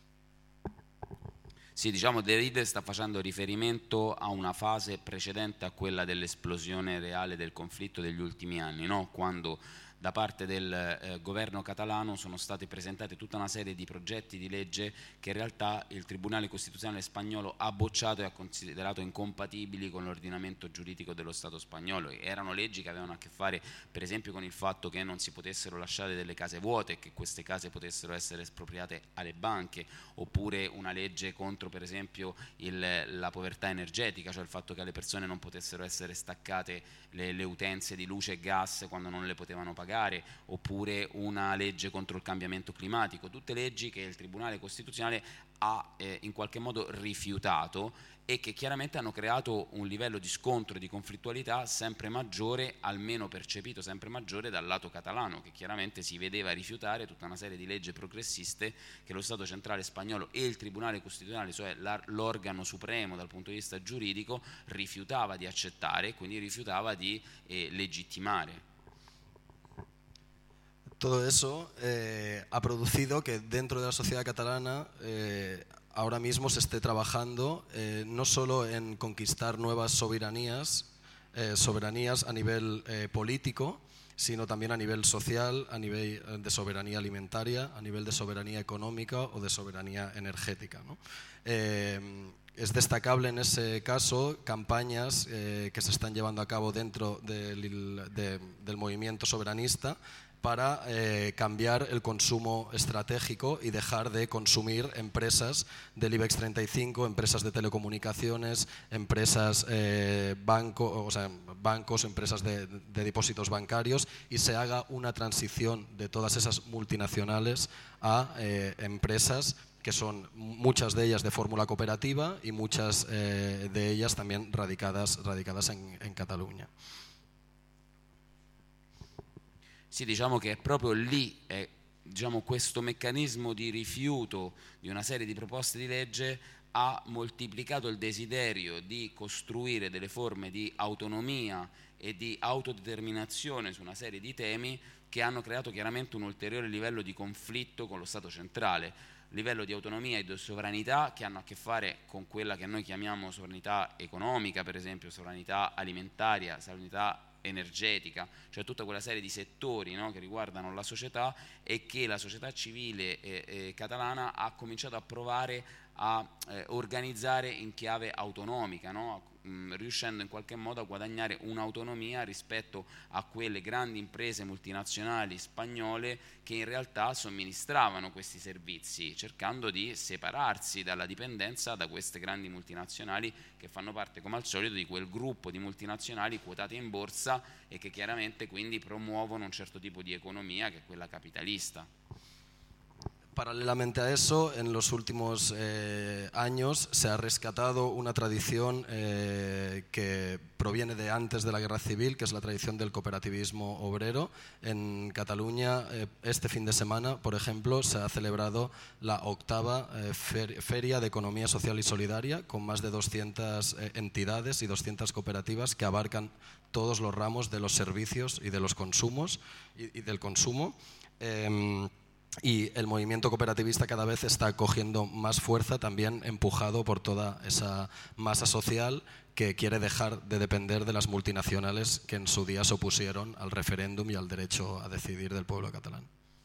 Sì, diciamo David sta facendo riferimento a una fase precedente a quella dell'esplosione reale del conflitto degli ultimi anni, no? Quando da parte del eh, governo catalano sono state presentate tutta una serie di progetti di legge che in realtà il Tribunale Costituzionale spagnolo ha bocciato e ha considerato incompatibili con l'ordinamento giuridico dello Stato spagnolo. Erano leggi che avevano a che fare per esempio con il fatto che non si potessero lasciare delle case vuote, che queste case potessero essere espropriate alle banche, oppure una legge contro per esempio il, la povertà energetica, cioè il fatto che alle persone non potessero essere staccate le, le utenze di luce e gas quando non le potevano pagare, oppure una legge contro il cambiamento climatico, tutte leggi che il Tribunale Costituzionale ha eh, in qualche modo rifiutato e che chiaramente hanno creato un livello di scontro e di conflittualità sempre maggiore, almeno percepito sempre maggiore dal lato catalano, che chiaramente si vedeva rifiutare tutta una serie di leggi progressiste che lo Stato centrale spagnolo e il Tribunale Costituzionale, cioè l'organo supremo dal punto di vista giuridico, rifiutava di accettare, quindi rifiutava di eh, legittimare. Todo eso eh, ha producido que dentro de la sociedad catalana eh, ahora mismo se esté trabajando eh, no solo en conquistar nuevas soberanías, eh, soberanías a nivel eh, político, sino también a nivel social, a nivel de soberanía alimentaria, a nivel de soberanía económica o de soberanía energética, ¿no? Eh, es destacable en ese caso campañas eh, que se están llevando a cabo dentro del, de, del movimiento soberanista para eh, cambiar el consumo estratégico y dejar de consumir empresas del IBEX treinta y cinco, empresas de telecomunicaciones, empresas eh, banco, o sea, bancos, empresas de, de depósitos bancarios, y se haga una transición de todas esas multinacionales a eh, empresas que son muchas de ellas de fórmula cooperativa y muchas eh, de ellas también radicadas, radicadas en, en Cataluña. Sì, diciamo che è proprio lì, è diciamo, questo meccanismo di rifiuto di una serie di proposte di legge ha moltiplicato il desiderio di costruire delle forme di autonomia e di autodeterminazione su una serie di temi che hanno creato chiaramente un ulteriore livello di conflitto con lo Stato centrale, livello di autonomia e di sovranità che hanno a che fare con quella che noi chiamiamo sovranità economica, per esempio sovranità alimentaria, sovranità energetica, cioè tutta quella serie di settori, no, che riguardano la società e che la società civile eh, eh, catalana ha cominciato a provare a eh, organizzare in chiave autonomica, no? mh, riuscendo in qualche modo a guadagnare un'autonomia rispetto a quelle grandi imprese multinazionali spagnole che in realtà somministravano questi servizi, cercando di separarsi dalla dipendenza da queste grandi multinazionali che fanno parte, come al solito, di quel gruppo di multinazionali quotate in borsa e che chiaramente quindi promuovono un certo tipo di economia che è quella capitalista. Paralelamente a eso, en los últimos eh, años se ha rescatado una tradición eh, que proviene de antes de la Guerra Civil, que es la tradición del cooperativismo obrero. En Cataluña, eh, este fin de semana, por ejemplo, se ha celebrado la octava eh, fer Feria de Economía Social y Solidaria, con más de doscientas eh, entidades y doscientas cooperativas que abarcan todos los ramos de los servicios y de los consumos y, y del consumo. Eh, Y el movimiento cooperativista cada vez está cogiendo más fuerza, también empujado por toda esa masa social que quiere dejar de depender de las multinacionales que en su día se opusieron al referéndum y al derecho a decidir del pueblo catalán.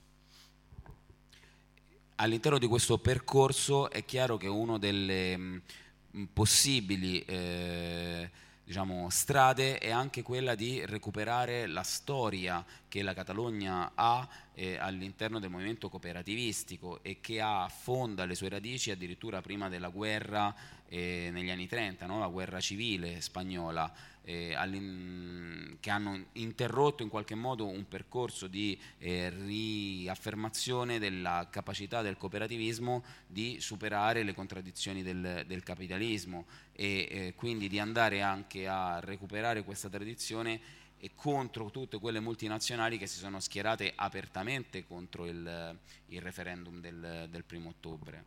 All'interno di questo percorso è chiaro che uno delle mh, possibili eh, diciamo, strade è anche quella di recuperare la storia che la Catalogna ha eh, all'interno del movimento cooperativistico e che ha, affonda le sue radici addirittura prima della guerra eh, negli anni trenta, no? La guerra civile spagnola, eh, che hanno interrotto in qualche modo un percorso di eh, riaffermazione della capacità del cooperativismo di superare le contraddizioni del, del capitalismo e eh, quindi di andare anche a recuperare questa tradizione e contro tutte quelle multinazionali che si sono schierate apertamente contro il, il referendum del, del primo ottobre.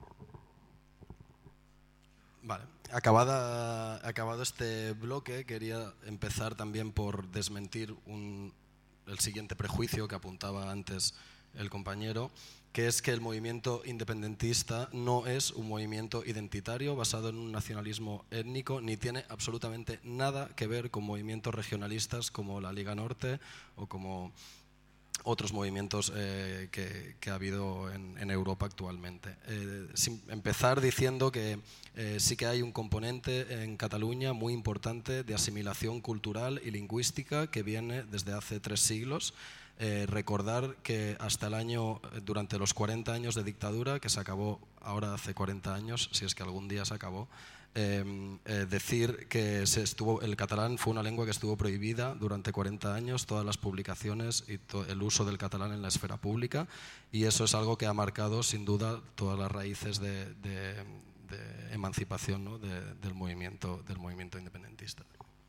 Vale, acabada, acabado este bloque, quería empezar también por desmentir un, el siguiente prejuicio que apuntaba antes el compañero, que es que el movimiento independentista no es un movimiento identitario basado en un nacionalismo étnico, ni tiene absolutamente nada que ver con movimientos regionalistas como la Liga Norte o como otros movimientos eh, que, que ha habido en, en Europa actualmente. Eh, sin empezar diciendo que eh, sí que hay un componente en Cataluña muy importante de asimilación cultural y lingüística que viene desde hace tres siglos. Eh, recordar que hasta el año, durante los cuarenta años de dictadura, que se acabó ahora hace cuarenta años, si es que algún día se acabó, eh, eh, decir que se estuvo, el catalán fue una lengua que estuvo prohibida durante cuarenta años, todas las publicaciones y to, el uso del catalán en la esfera pública, y eso es algo que ha marcado sin duda todas las raíces de, de, de emancipación, ¿no? de, del, movimiento, del movimiento independentista.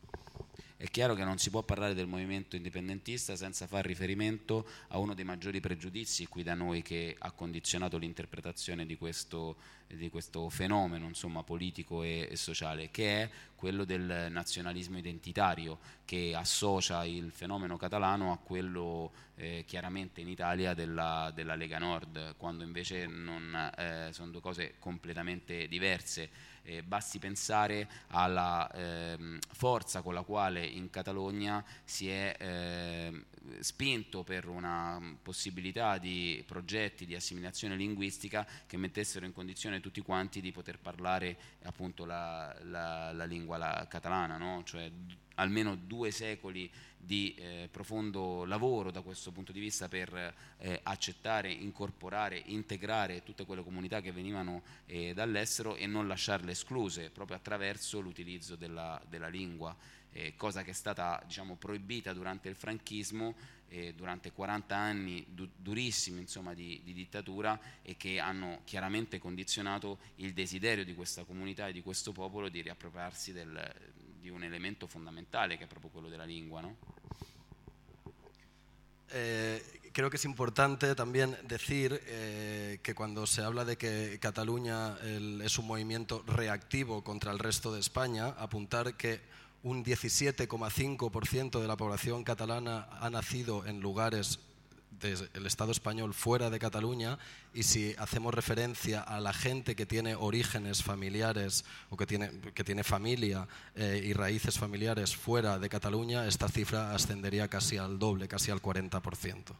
È chiaro che non si può parlare del movimento indipendentista senza far riferimento a uno dei maggiori pregiudizi qui da noi che ha condizionato l'interpretazione di questo, di questo fenomeno, insomma, politico e, e sociale, che è quello del nazionalismo identitario, che associa il fenomeno catalano a quello eh, chiaramente in Italia della, della Lega Nord, quando invece non, eh, sono due cose completamente diverse. Eh, basti pensare alla eh, forza con la quale in Catalogna si è eh, spinto per una possibilità di progetti di assimilazione linguistica che mettessero in condizione tutti quanti di poter parlare appunto la, la, la lingua la catalana, no? Cioè almeno due secoli di eh, profondo lavoro da questo punto di vista per eh, accettare, incorporare, integrare tutte quelle comunità che venivano eh, dall'estero e non lasciarle escluse proprio attraverso l'utilizzo della, della lingua, eh, cosa che è stata, diciamo, proibita durante il franchismo, eh, durante quaranta anni du- durissimi, insomma, di, di dittatura, e che hanno chiaramente condizionato il desiderio di questa comunità e di questo popolo di riappropriarsi del di un elemento fondamentale che è proprio quello della lingua, ¿no? Eh, creo que es importante también decir eh, que cuando se habla de que Cataluña el, es un movimiento reactivo contra el resto de España, apuntar que un diecisiete coma cinco por ciento de la población catalana ha nacido en lugares del Estado español fuera de Cataluña, y si hacemos referencia a la gente que tiene orígenes familiares o que tiene, que tiene familia eh, y raíces familiares fuera de Cataluña, esta cifra ascendería casi al doble, casi al quaranta per cento.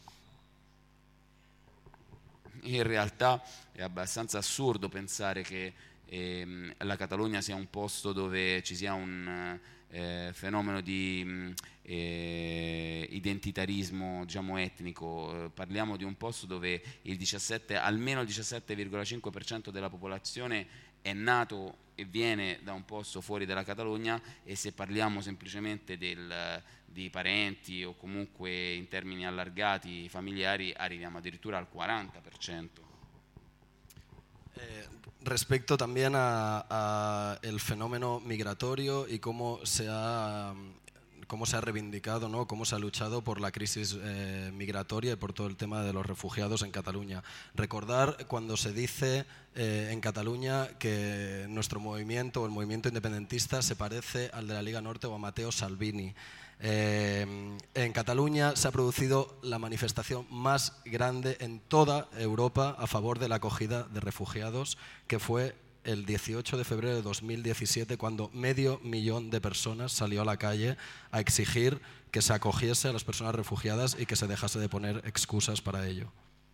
In realtà è abbastanza assurdo pensare che ehm, la Catalogna sia un posto dove ci sia un eh, fenomeno di eh, identitarismo, diciamo, etnico. Eh, parliamo di un posto dove il diciassette, almeno il diciassette virgola cinque per cento della popolazione è nato e viene da un posto fuori dalla Catalogna, e se parliamo semplicemente del, di parenti o comunque in termini allargati familiari arriviamo addirittura al quaranta per cento. Eh, respecto también a, a el fenómeno migratorio y cómo se ha cómo se ha reivindicado, ¿no? Cómo se ha luchado por la crisis eh, migratoria y por todo el tema de los refugiados en Cataluña. Recordar cuando se dice eh, en Cataluña que nuestro movimiento o el movimiento independentista se parece al de la Liga Norte o a Matteo Salvini. Eh, en Cataluña se ha producido la manifestación más grande en toda Europa a favor de la acogida de refugiados, que fue el dieciocho de febrero de dos mil diecisiete, cuando medio millón de personas salió a la calle a exigir que se acogiese a las personas refugiadas y que se dejase de poner excusas para ello.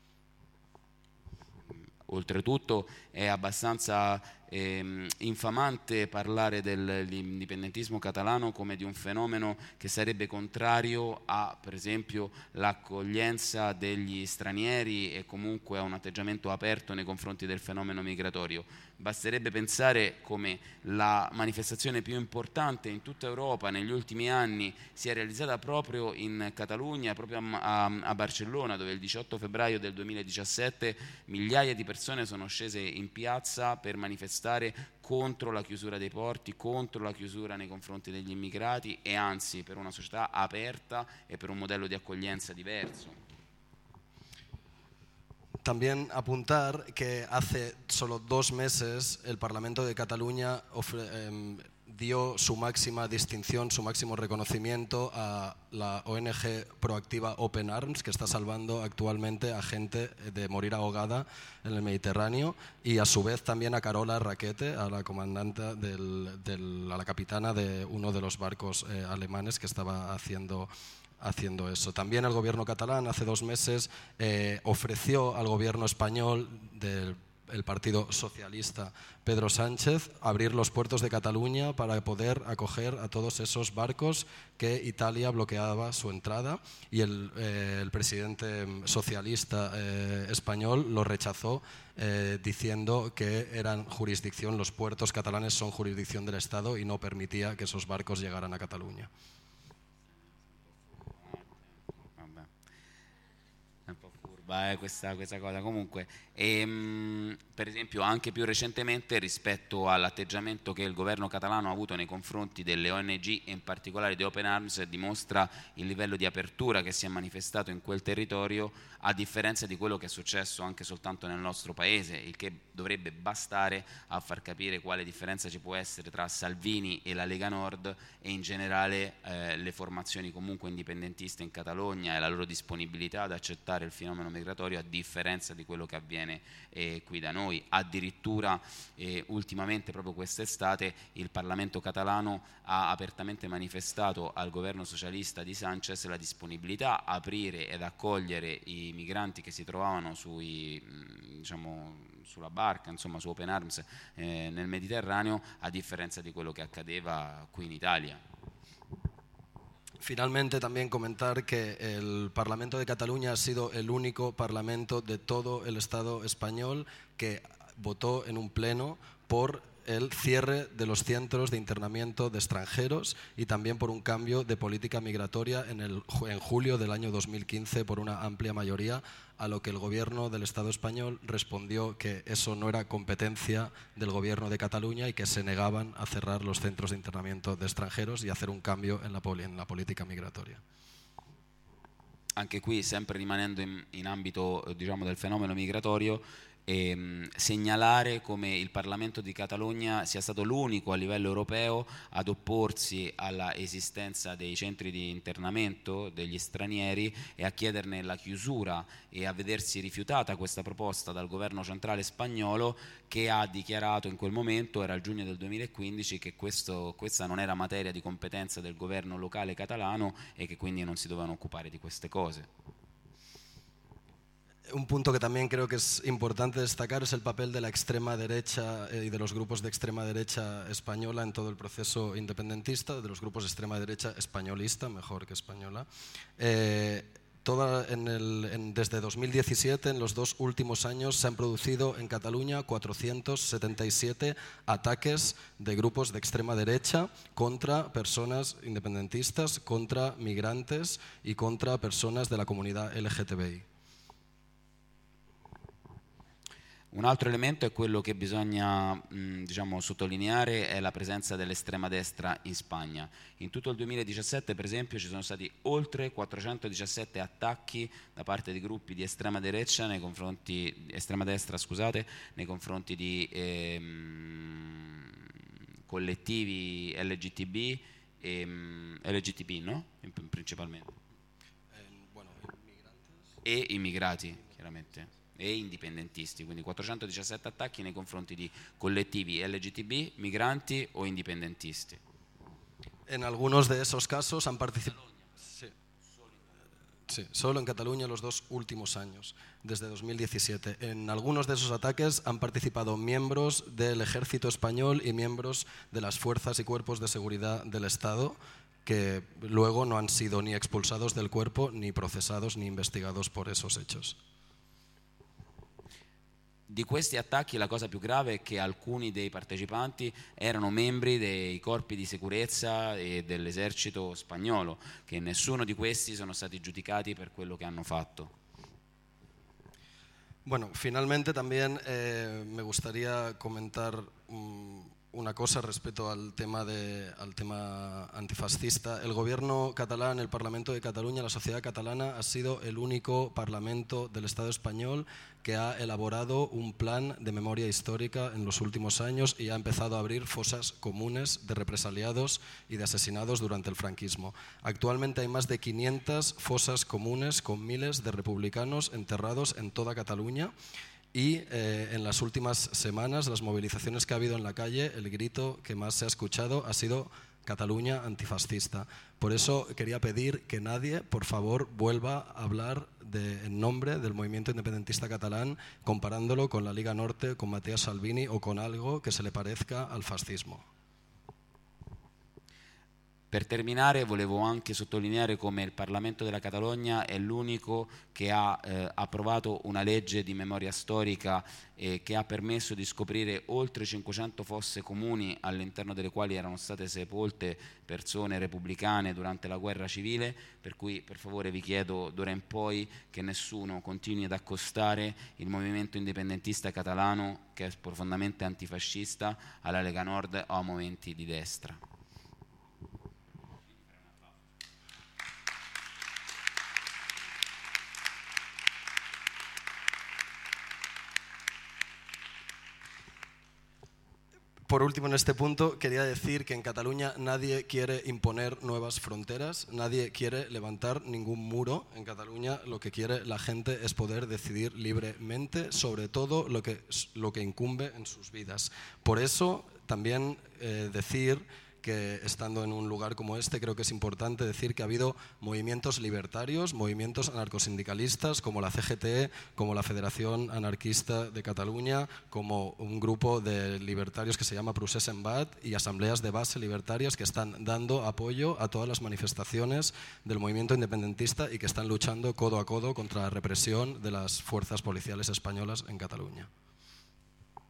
Oltretutto è abbastanza ehm, infamante parlare dell'indipendentismo catalano come di un fenomeno che sarebbe contrario a, per esempio, l'accoglienza degli stranieri e comunque a un atteggiamento aperto nei confronti del fenomeno migratorio. Basterebbe pensare come la manifestazione più importante in tutta Europa negli ultimi anni sia realizzata proprio in Catalogna, proprio a, a Barcellona, dove il diciotto febbraio del duemiladiciassette migliaia di persone sono scese in piazza per manifestare contro la chiusura dei porti, contro la chiusura nei confronti degli immigrati e anzi per una società aperta e per un modello di accoglienza diverso. También apuntar que hace solo dos meses el Parlamento de Cataluña eh, dio su máxima distinción, su máximo reconocimiento a la O N G proactiva Open Arms, que está salvando actualmente a gente de morir ahogada en el Mediterráneo, y a su vez también a Carola Rackete, a la comandante, del, del, a la capitana de uno de los barcos eh, alemanes que estaba haciendo haciendo eso. También el gobierno catalán hace dos meses eh, ofreció al gobierno español del el Partido Socialista Pedro Sánchez abrir los puertos de Cataluña para poder acoger a todos esos barcos que Italia bloqueaba su entrada, y el, eh, el presidente socialista eh, español lo rechazó eh, diciendo que eran jurisdicción, los puertos catalanes son jurisdicción del Estado y no permitía que esos barcos llegaran a Cataluña. Eh, questa, questa cosa comunque ehm, per esempio anche più recentemente rispetto all'atteggiamento che il governo catalano ha avuto nei confronti delle O N G e in particolare di Open Arms dimostra il livello di apertura che si è manifestato in quel territorio, a differenza di quello che è successo anche soltanto nel nostro paese, il che dovrebbe bastare a far capire quale differenza ci può essere tra Salvini e la Lega Nord e in generale eh, le formazioni comunque indipendentiste in Catalogna e la loro disponibilità ad accettare il fenomeno migratorio, a differenza di quello che avviene eh, qui da noi. Addirittura eh, ultimamente, proprio quest'estate, il Parlamento catalano ha apertamente manifestato al governo socialista di Sánchez la disponibilità a aprire ed accogliere i migranti che si trovavano sui, diciamo, sulla barca, insomma su Open Arms eh, nel Mediterraneo, a differenza di quello che accadeva qui in Italia. Finalmente, también comentar que el Parlamento de Cataluña ha sido el único parlamento de todo el Estado español que votó en un pleno por el cierre de los centros de internamiento de extranjeros y también por un cambio de política migratoria en, el, en julio del año dos mil quince por una amplia mayoría, a lo que el gobierno del Estado español respondió que eso no era competencia del gobierno de Cataluña y que se negaban a cerrar los centros de internamiento de extranjeros y hacer un cambio en la, en la política migratoria. anche qui sempre rimanendo in, in ambito diciamo del fenomeno migratorio, ehm, segnalare come il Parlamento di Catalogna sia stato l'unico a livello europeo ad opporsi alla esistenza dei centri di internamento degli stranieri e a chiederne la chiusura e a vedersi rifiutata questa proposta dal governo centrale spagnolo, che ha dichiarato in quel momento, era il giugno del duemilaquindici, che questo, questa non era materia di competenza del governo locale catalano e che quindi non si dovevano occupare di queste cose. Un punto que también creo que es importante destacar es el papel de la extrema derecha y de los grupos de extrema derecha española en todo el proceso independentista, de los grupos de extrema derecha españolista, mejor que española. Eh, toda en el, en, desde dos mil diecisiete, en los dos últimos años, se han producido en Cataluña cuatrocientos setenta y siete ataques de grupos de extrema derecha contra personas independentistas, contra migrantes y contra personas de la comunidad L G T B I. Un altro elemento è quello che bisogna mh, diciamo, sottolineare è la presenza dell'estrema destra in Spagna. In tutto il duemiladiciassette, per esempio, ci sono stati oltre quattrocentodiciassette attacchi da parte di gruppi di estrema destra nei confronti, estrema destra, scusate, nei confronti di ehm, collettivi L G T B e mh, L G T B, no? Principalmente. Eh, bueno, e immigrati, chiaramente. E indipendentisti, quindi quattrocentodiciassette attacchi nei confronti di collettivi L G T B, migranti o indipendentisti. En algunos de esos casos han participado. Sí. Sí, solo en Cataluña los dos últimos años, desde dos mil diecisiete. En algunos de esos ataques han participado miembros del Ejército Español y miembros de las fuerzas y cuerpos de seguridad del Estado, que luego no han sido ni expulsados del cuerpo, ni procesados, ni investigados por esos hechos. Di questi attacchi la cosa più grave è che alcuni dei partecipanti erano membri dei corpi di sicurezza e dell'esercito spagnolo, che nessuno di questi sono stati giudicati per quello che hanno fatto. Bueno, finalmente también eh, me gustaría comentar um, una cosa respecto al tema, de, al tema antifascista. El gobierno catalán, el Parlamento de Cataluña, la sociedad catalana ha sido el único parlamento del Estado español que ha elaborado un plan de memoria histórica en los últimos años y ha empezado a abrir fosas comunes de represaliados y de asesinados durante el franquismo. Actualmente hay más de quinientas fosas comunes con miles de republicanos enterrados en toda Cataluña. Y eh, en las últimas semanas, las movilizaciones que ha habido en la calle, el grito que más se ha escuchado ha sido Cataluña antifascista. Por eso quería pedir que nadie, por favor, vuelva a hablar de, en nombre del movimiento independentista catalán, comparándolo con la Liga Norte, con Matteo Salvini o con algo que se le parezca al fascismo. Per terminare volevo anche sottolineare come il Parlamento della Catalogna è l'unico che ha eh, approvato una legge di memoria storica eh, che ha permesso di scoprire oltre cinquecento fosse comuni all'interno delle quali erano state sepolte persone repubblicane durante la guerra civile, per cui per favore vi chiedo d'ora in poi che nessuno continui ad accostare il movimento indipendentista catalano, che è profondamente antifascista, alla Lega Nord o a movimenti di destra. Por último, en este punto, quería decir que en Cataluña nadie quiere imponer nuevas fronteras, nadie quiere levantar ningún muro. En Cataluña lo que quiere la gente es poder decidir libremente sobre todo lo que, lo que incumbe en sus vidas. Por eso, también eh, decir que estando en un lugar como este, creo que es importante decir que ha habido movimientos libertarios, movimientos anarcosindicalistas como la C G T E, como la Federación Anarquista de Cataluña, como un grupo de libertarios que se llama Procés Embat y asambleas de base libertarias que están dando apoyo a todas las manifestaciones del movimiento independentista y que están luchando codo a codo contra la represión de las fuerzas policiales españolas en Cataluña.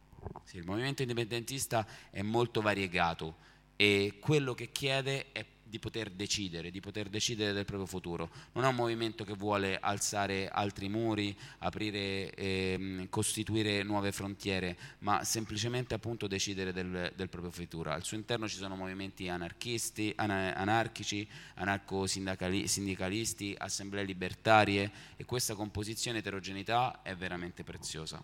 Sì, il movimento indipendentista è molto variegato e quello che chiede è di di poter decidere, di poter decidere del proprio futuro. Non è un movimento che vuole alzare altri muri, aprire, eh, costituire nuove frontiere, ma semplicemente appunto decidere del, del proprio futuro. Al suo interno ci sono movimenti anarchisti, ana, anarchici, anarco-sindicalisti, assemblee libertarie, e questa composizione eterogeneità è veramente preziosa.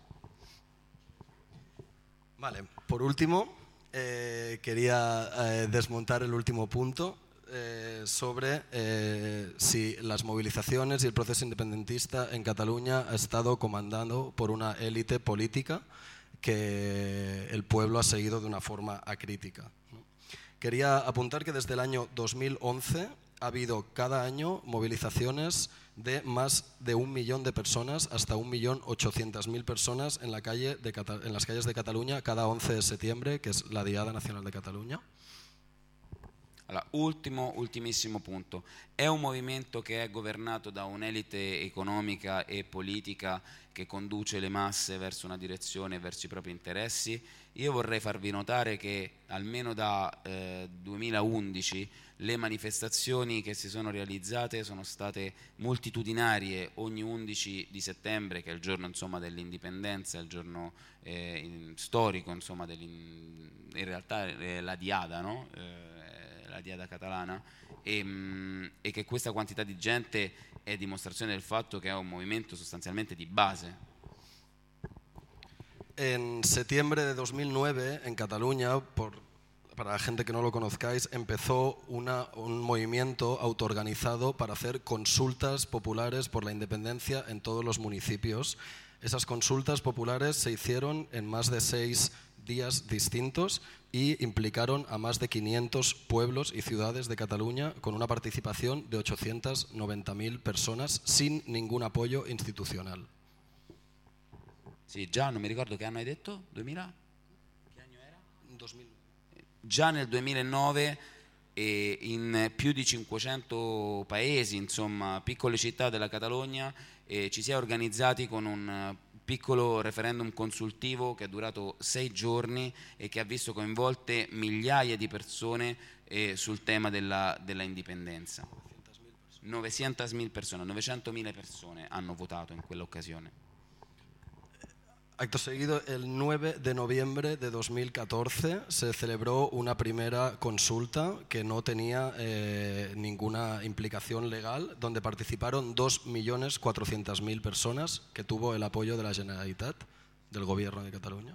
Vale, por último, eh, quería eh, desmontar el último punto eh, sobre eh, si las movilizaciones y el proceso independentista en Cataluña ha estado comandado por una élite política que el pueblo ha seguido de una forma acrítica, ¿no? Quería apuntar que desde el año dos mil once ha habido cada año movilizaciones de más de un millón de personas, hasta un millón ochocientas mil personas en, la calle de Cata- en las calles de Cataluña cada once de septiembre, que es la Diada Nacional de Cataluña. Allora, ultimo, ultimissimo punto. È un movimento che è governato da un'elite economica e politica che conduce le masse verso una direzione, verso i propri interessi. Io vorrei farvi notare che almeno da eh, duemilaundici le manifestazioni che si sono realizzate sono state moltitudinarie ogni undici di settembre, che è il giorno, insomma, dell'indipendenza, il giorno eh, in, storico, insomma, in realtà è la Diada, no? Eh, la Diada catalana, e, mh, e che questa quantità di gente è dimostrazione del fatto che è un movimento sostanzialmente di base. En septiembre de dos mil nueve, en Cataluña, por, para la gente que no lo conozcáis, empezó una, un movimiento autoorganizado para hacer consultas populares por la independencia en todos los municipios. Esas consultas populares se hicieron en más de seis días distintos y implicaron a más de quinientos pueblos y ciudades de Cataluña, con una participación de ochocientas noventa mil personas sin ningún apoyo institucional. Sì, già non mi ricordo che anno hai detto? duemila? Che anno era? duemila. Già nel duemilanove e in più di cinquecento paesi, insomma, piccole città della Catalogna, eh, ci si è organizzati con un piccolo referendum consultivo che è durato sei giorni e che ha visto coinvolte migliaia di persone eh, sul tema della, della indipendenza. novecentomila persone, novecentomila persone hanno votato in quell'occasione. Acto seguido, el nueve de noviembre de dos mil catorce se celebró una primera consulta que no tenía eh, ninguna implicación legal, donde participaron dos millones cuatrocientas mil personas, que tuvo el apoyo de la Generalitat, del gobierno de Cataluña.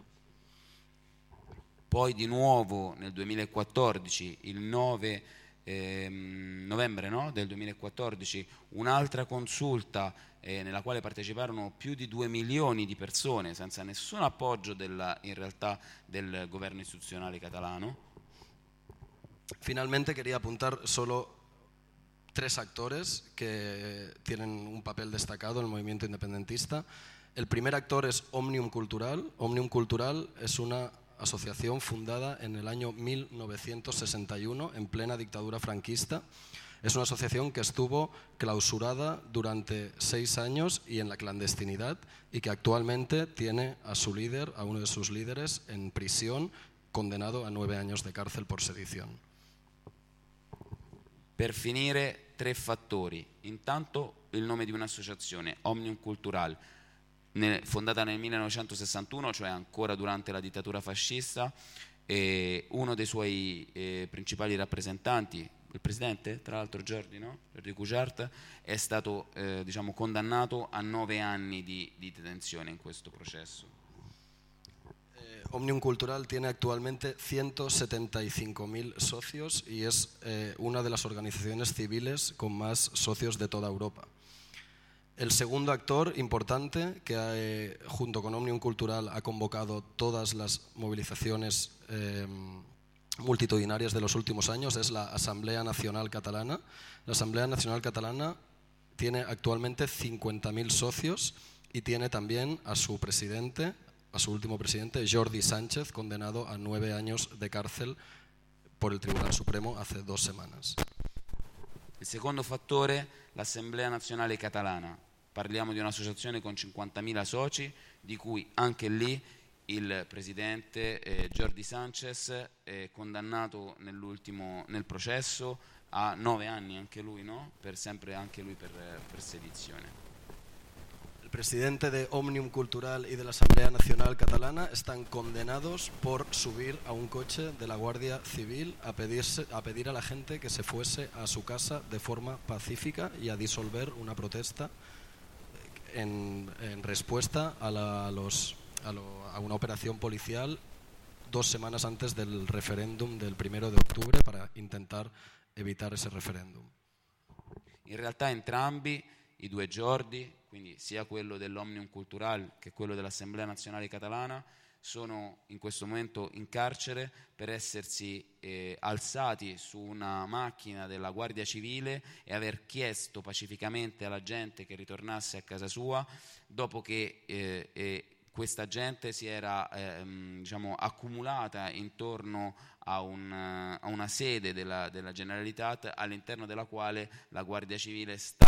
Poi di nuovo nel duemilaquattordici, il nove ehm, novembre no? del duemilaquattordici, un'altra consulta eh, nella quale parteciparono più di due milioni di persone senza nessun appoggio della, in realtà del governo istituzionale catalano. Finalmente quería apuntar solo tres actores que tienen un papel destacado en el movimiento independentista. El primer actor es Òmnium Cultural. Òmnium Cultural es una asociación fundada en el año mil novecientos sesenta y uno, en plena dictadura franquista. Es una asociación que estuvo clausurada durante seis años y en la clandestinidad, y que actualmente tiene a su líder, a uno de sus líderes, en prisión, condenado a nueve años de cárcel por sedición. Per finire, tre fattori. Intanto il nome di un'associazione, Òmnium Cultural, fondata nel millenovecentosessantuno, cioè ancora durante la dittatura fascista, e uno dei suoi eh, principali rappresentanti, il presidente, tra l'altro Jordi, no? Jordi Cuixart, è stato eh, diciamo, condannato a nove anni di, di detenzione in questo processo. Eh, Òmnium Cultural tiene actualmente ciento setenta y cinco mil socios y es eh, una de las organizaciones civiles con más socios de toda Europa. El segundo actor importante que eh, junto con Òmnium Cultural ha convocado todas las movilizaciones eh, multitudinarias de los últimos años es la Asamblea Nacional Catalana. La Asamblea Nacional Catalana tiene actualmente cincuenta mil socios y tiene también a su presidente, a su último presidente, Jordi Sánchez, condenado a nueve años de cárcel por el Tribunal Supremo hace dos semanas. Il secondo fattore, l'Assemblea Nazionale Catalana. Parliamo di un'associazione con cinquantamila soci, di cui anche lì il presidente eh, Jordi Sanchez, eh, condannato nell'ultimo, nel processo a nove anni anche lui, ¿no? Per sempre anche lui per, per sedizione. El presidente de Òmnium Cultural y de la Asamblea Nacional Catalana están condenados por subir a un coche de la Guardia Civil a, pedirse, a pedir a la gente que se fuese a su casa de forma pacífica y a disolver una protesta en, en respuesta a, la, a, los, a, lo, a una operación policial dos semanas antes del referéndum del primero de octubre para intentar evitar ese referéndum. In realtà entrambi i due Jordi, quindi sia quello dell'Òmnium Cultural che quello dell'Assemblea Nazionale Catalana, sono in questo momento in carcere per essersi eh, alzati su una macchina della Guardia Civile e aver chiesto pacificamente alla gente che ritornasse a casa sua dopo che eh, eh, questa gente si era eh, diciamo, accumulata intorno a, un, a una sede della, della Generalitat, all'interno della quale la Guardia Civile sta.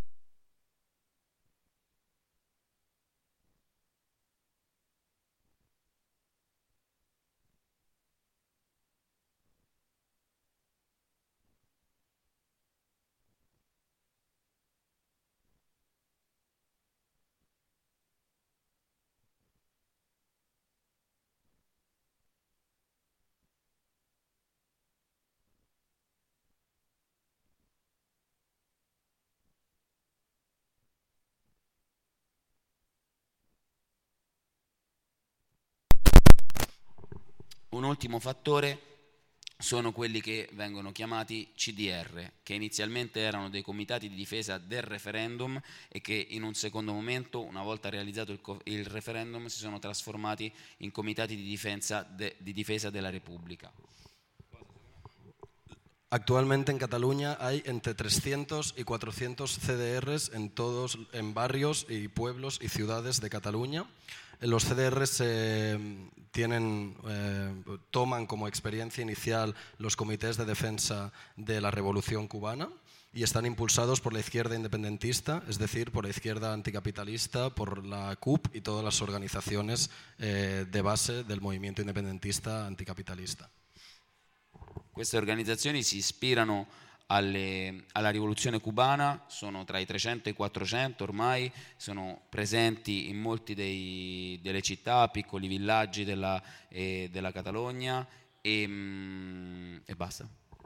Un ultimo fattore sono quelli che vengono chiamati C D R, che inizialmente erano dei comitati di difesa del referendum e che in un secondo momento, una volta realizzato il, il referendum, si sono trasformati in comitati di difesa, de, di difesa della Repubblica. Actualmente en Cataluña hay entre trescientos y cuatrocientos C D Rs en todos, en barrios y pueblos y ciudades de Cataluña. Los C D Rs eh, tienen, eh, toman como experiencia inicial los comités de defensa de la Revolución Cubana y están impulsados por la izquierda independentista, es decir, por la izquierda anticapitalista, por la C U P y todas las organizaciones eh, de base del movimiento independentista anticapitalista. Queste organizzazioni si ispirano alle, alla rivoluzione cubana, sono tra i trecento e i quattrocento ormai, sono presenti in molti dei, delle città, piccoli villaggi della, eh, della Catalogna e, mm, e basta.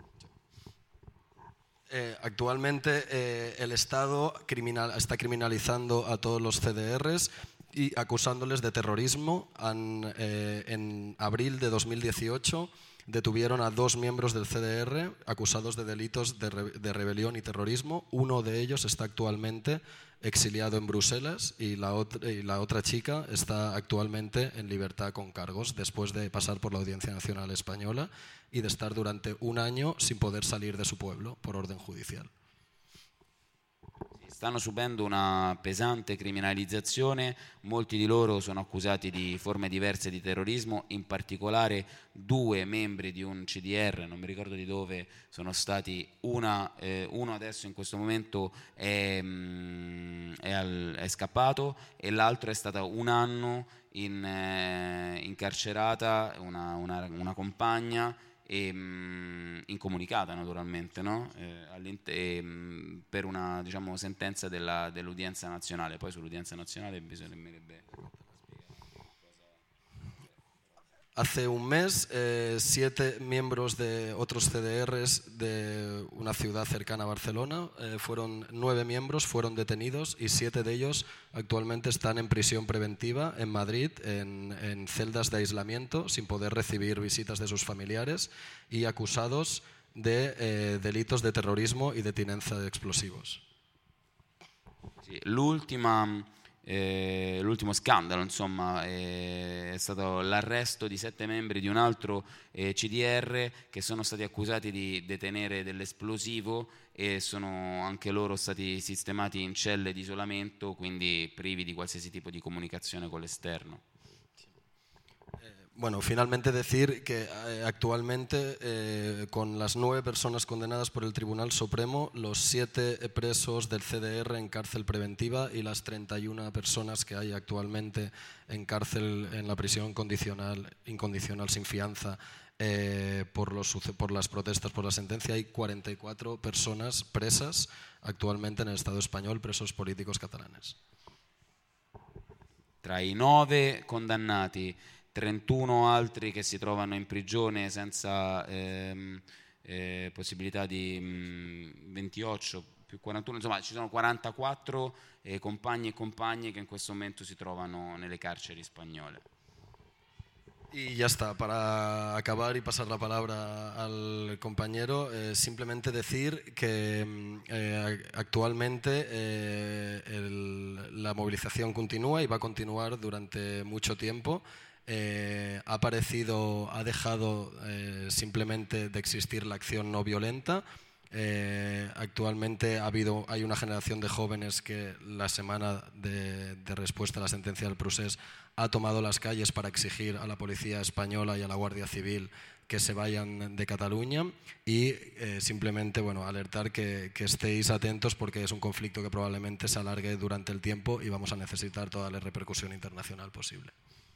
Eh, actualmente eh, el Estado criminal, está criminalizando a todos los C D Rs y acusándoles de terrorismo. Han, eh, en abril de dos mil dieciocho detuvieron a dos miembros del C D R acusados de delitos de, re, de rebelión y terrorismo. Uno de ellos está actualmente exiliado en Bruselas y la, otra, y la otra chica está actualmente en libertad con cargos después de pasar por la Audiencia Nacional Española y de estar durante un año sin poder salir de su pueblo por orden judicial. Stanno subendo una pesante criminalizzazione, molti di loro sono accusati di forme diverse di terrorismo, in particolare due membri di un C D R, non mi ricordo di dove sono stati, una, eh, uno adesso in questo momento è, mh, è, al, è scappato e l'altro è stato un anno in, eh, incarcerata, una, una, una compagna, e mh, incomunicata naturalmente, no? eh, e, mh, per una diciamo, sentenza della, dell'udienza nazionale. Poi sull'udienza nazionale bisognerebbe Hace un mes, eh, siete miembros de otros C D Rs de una ciudad cercana a Barcelona, eh, fueron nueve miembros, fueron detenidos y siete de ellos actualmente están en prisión preventiva en Madrid, en, en celdas de aislamiento, sin poder recibir visitas de sus familiares y acusados de eh, delitos de terrorismo y de tenencia de explosivos. Sì, l'ultima... Eh, l'ultimo scandalo insomma eh, è stato l'arresto di sette membri di un altro eh, C D R che sono stati accusati di detenere dell'esplosivo e sono anche loro stati sistemati in celle di isolamento, quindi privi di qualsiasi tipo di comunicazione con l'esterno. Bueno, finalmente decir que eh, actualmente eh, con las nueve personas condenadas por el Tribunal Supremo, los siete presos del C D R en cárcel preventiva y las treinta y una personas que hay actualmente en cárcel en la prisión condicional, incondicional sin fianza eh, por, los, por las protestas por la sentencia, hay cuarenta y cuatro personas presas actualmente en el Estado español, presos políticos catalanes. Tra i nove condannati, trentuno altri che si trovano in prigione senza ehm, eh, possibilità di mh, ventotto più quarantuno, insomma ci sono quarantaquattro eh, compagni e compagne che in questo momento si trovano nelle carceri spagnole. Y ya está, para acabar y pasar la palabra al compañero, eh, simplemente decir que eh, actualmente eh, el, la movilización continúa y va a continuar durante mucho tiempo. Eh, ha aparecido, ha dejado eh, simplemente de existir la acción no violenta. Eh, actualmente ha habido, hay una generación de jóvenes que la semana de, de respuesta a la sentencia del procés ha tomado las calles para exigir a la policía española y a la Guardia Civil que se vayan de Cataluña y eh, simplemente bueno, alertar que, que estéis atentos porque es un conflicto que probablemente se alargue durante el tiempo y vamos a necesitar toda la repercusión internacional posible.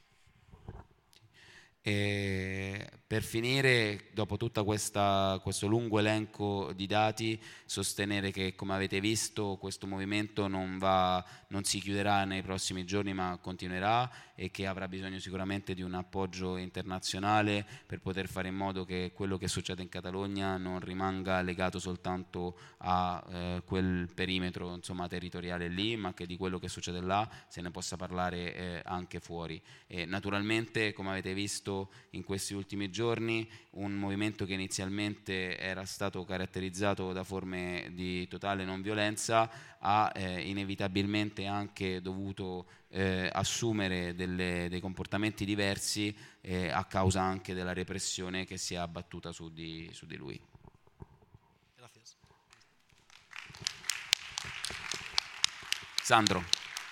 E per finire, dopo tutto questo lungo elenco di dati, sostenere che, come avete visto, questo movimento non, va, non si chiuderà nei prossimi giorni ma continuerà e che avrà bisogno sicuramente di un appoggio internazionale per poter fare in modo che quello che succede in Catalogna non rimanga legato soltanto a eh, quel perimetro insomma, territoriale lì, ma che di quello che succede là se ne possa parlare eh, anche fuori. E naturalmente, come avete visto in questi ultimi giorni, un movimento che inizialmente era stato caratterizzato da forme di totale non violenza ha eh, inevitabilmente anche dovuto eh, assumere delle, dei comportamenti diversi eh, a causa anche della repressione che si è abbattuta su di, su di lui. Grazie. Sandro.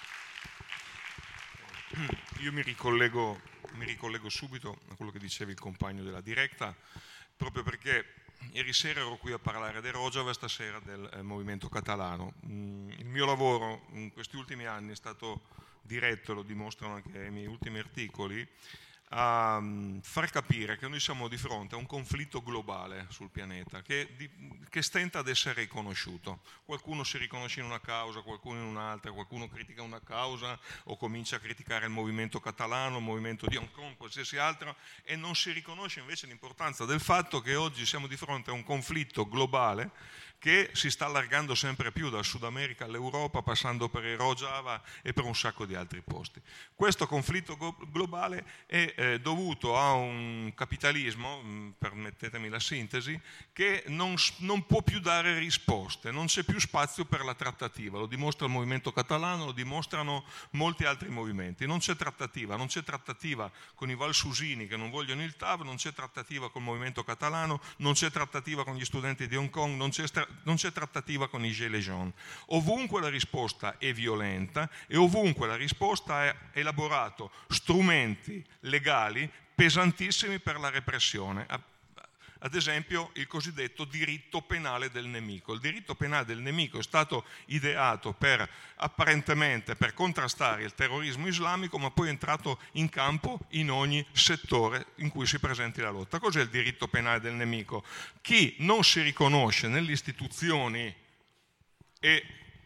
Io mi ricollego, mi ricollego subito a quello che diceva il compagno della diretta, proprio perché ieri sera ero qui a parlare del Rojava, stasera del eh, movimento catalano. Mm, il mio lavoro in questi ultimi anni è stato diretto, lo dimostrano anche i miei ultimi articoli, a um, far capire che noi siamo di fronte a un conflitto globale sul pianeta che, di, che stenta ad essere riconosciuto. Qualcuno si riconosce in una causa, qualcuno in un'altra, qualcuno critica una causa o comincia a criticare il movimento catalano, il movimento di Hong Kong, qualsiasi altro, e non si riconosce invece l'importanza del fatto che oggi siamo di fronte a un conflitto globale che si sta allargando sempre più dal Sud America all'Europa, passando per il Rojava e per un sacco di altri posti. Questo conflitto globale è eh, dovuto a un capitalismo, mh, permettetemi la sintesi, che non, non può più dare risposte, non c'è più spazio per la trattativa, lo dimostra il movimento catalano, lo dimostrano molti altri movimenti. Non c'è trattativa, non c'è trattativa con i valsusini che non vogliono il T A V, non c'è trattativa col movimento catalano, non c'è trattativa con gli studenti di Hong Kong, non c'è non c'è trattativa con i Gilets jaunes. Ovunque la risposta è violenta e ovunque la risposta ha elaborato strumenti legali pesantissimi per la repressione. Ad esempio il cosiddetto diritto penale del nemico. Il diritto penale del nemico è stato ideato per, apparentemente per contrastare il terrorismo islamico, ma poi è entrato in campo in ogni settore in cui si presenti la lotta. Cos'è il diritto penale del nemico? Chi non si riconosce nelle istituzioni e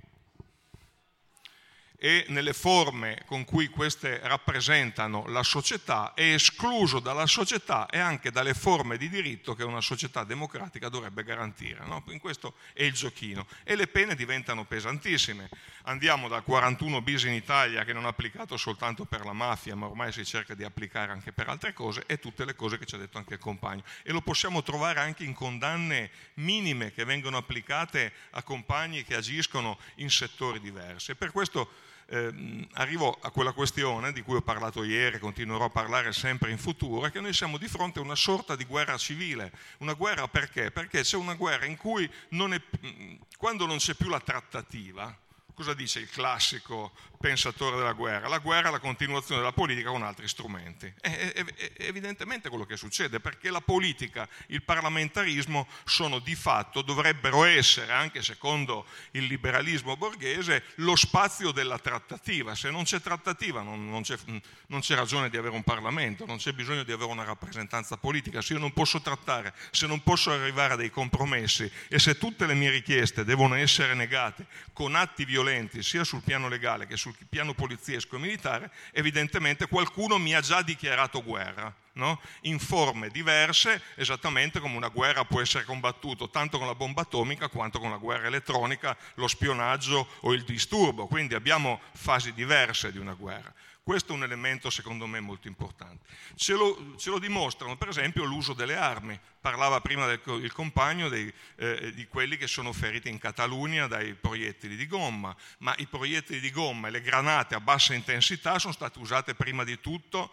e nelle forme con cui queste rappresentano la società è escluso dalla società e anche dalle forme di diritto che una società democratica dovrebbe garantire, no? In questo è il giochino e le pene diventano pesantissime. Andiamo dal quarantuno bis in Italia, che non è applicato soltanto per la mafia ma ormai si cerca di applicare anche per altre cose, e tutte le cose che ci ha detto anche il compagno, e lo possiamo trovare anche in condanne minime che vengono applicate a compagni che agiscono in settori diversi. E per questo Eh, arrivo a quella questione di cui ho parlato ieri e continuerò a parlare sempre in futuro, è che noi siamo di fronte a una sorta di guerra civile. Una guerra perché? Perché c'è una guerra in cui non è, quando non c'è più la trattativa, cosa dice il classico pensatore della guerra? La guerra è la continuazione della politica con altri strumenti. È, è, è evidentemente quello che succede, perché la politica, il parlamentarismo sono di fatto, dovrebbero essere, anche secondo il liberalismo borghese, lo spazio della trattativa. Se non c'è trattativa non, non, c'è, non c'è ragione di avere un Parlamento, non c'è bisogno di avere una rappresentanza politica. Se io non posso trattare, se non posso arrivare a dei compromessi e se tutte le mie richieste devono essere negate con atti violenti sia sul piano legale che sul piano poliziesco e militare, evidentemente qualcuno mi ha già dichiarato guerra, no? In forme diverse, esattamente come una guerra può essere combattuta tanto con la bomba atomica quanto con la guerra elettronica, lo spionaggio o il disturbo. Quindi abbiamo fasi diverse di una guerra. Questo è un elemento secondo me molto importante. Ce lo, ce lo dimostrano per esempio l'uso delle armi. Parlava prima del, il compagno dei, eh, di quelli che sono feriti in Catalogna dai proiettili di gomma, ma i proiettili di gomma e le granate a bassa intensità sono state usate prima di tutto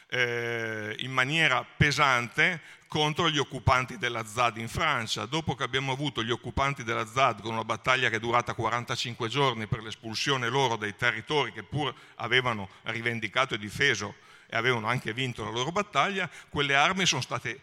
eh, in maniera pesante contro gli occupanti della Z A D in Francia. Dopo che abbiamo avuto gli occupanti della Z A D con una battaglia che è durata quarantacinque giorni per l'espulsione loro dai territori che pur avevano rivendicato e difeso e avevano anche vinto la loro battaglia, quelle armi sono state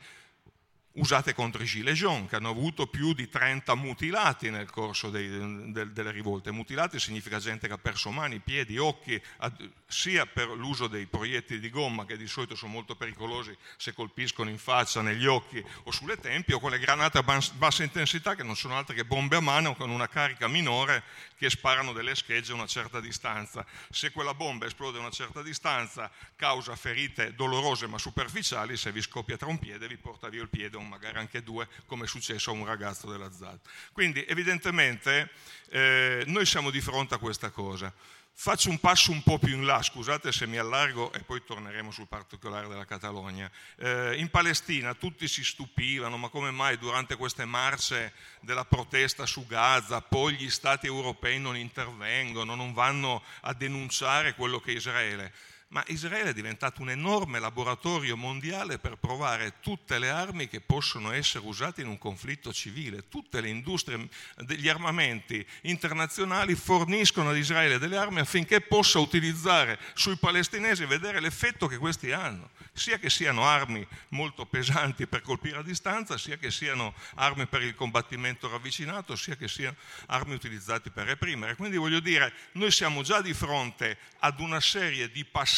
usate contro i Gilets jaunes, che hanno avuto più di trenta mutilati nel corso dei, de, delle rivolte. Mutilati significa gente che ha perso mani, piedi, occhi, ad, sia per l'uso dei proiettili di gomma, che di solito sono molto pericolosi se colpiscono in faccia, negli occhi o sulle tempie, o con le granate a bassa intensità, che non sono altre che bombe a mano con una carica minore che sparano delle schegge a una certa distanza. Se quella bomba esplode a una certa distanza, causa ferite dolorose ma superficiali, se vi scoppia tra un piede vi porta via il piede o magari anche due, come è successo a un ragazzo della Z A D. Quindi evidentemente eh, noi siamo di fronte a questa cosa. Faccio un passo un po' più in là, scusate se mi allargo e poi torneremo sul particolare della Catalogna. Eh, in Palestina tutti si stupivano, ma come mai durante queste marce della protesta su Gaza poi gli stati europei non intervengono, non vanno a denunciare quello che è Israele? Ma Israele è diventato un enorme laboratorio mondiale per provare tutte le armi che possono essere usate in un conflitto civile. Tutte le industrie degli armamenti internazionali forniscono ad Israele delle armi affinché possa utilizzare sui palestinesi e vedere l'effetto che questi hanno, sia che siano armi molto pesanti per colpire a distanza, sia che siano armi per il combattimento ravvicinato, sia che siano armi utilizzate per reprimere. Quindi voglio dire, noi siamo già di fronte ad una serie di passaggi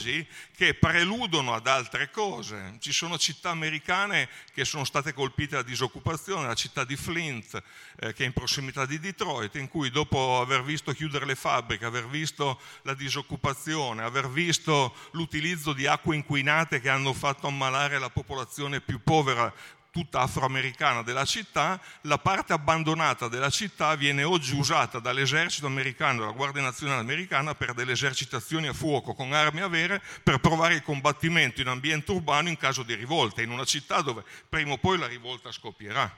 che preludono ad altre cose. Ci sono città americane che sono state colpite da disoccupazione, la città di Flint, eh, che è in prossimità di Detroit, in cui dopo aver visto chiudere le fabbriche, aver visto la disoccupazione, aver visto l'utilizzo di acque inquinate che hanno fatto ammalare la popolazione più povera, tutta afroamericana della città, la parte abbandonata della città viene oggi usata dall'esercito americano, dalla Guardia Nazionale americana, per delle esercitazioni a fuoco con armi a vere, per provare il combattimento in ambiente urbano in caso di rivolta, in una città dove prima o poi la rivolta scoppierà.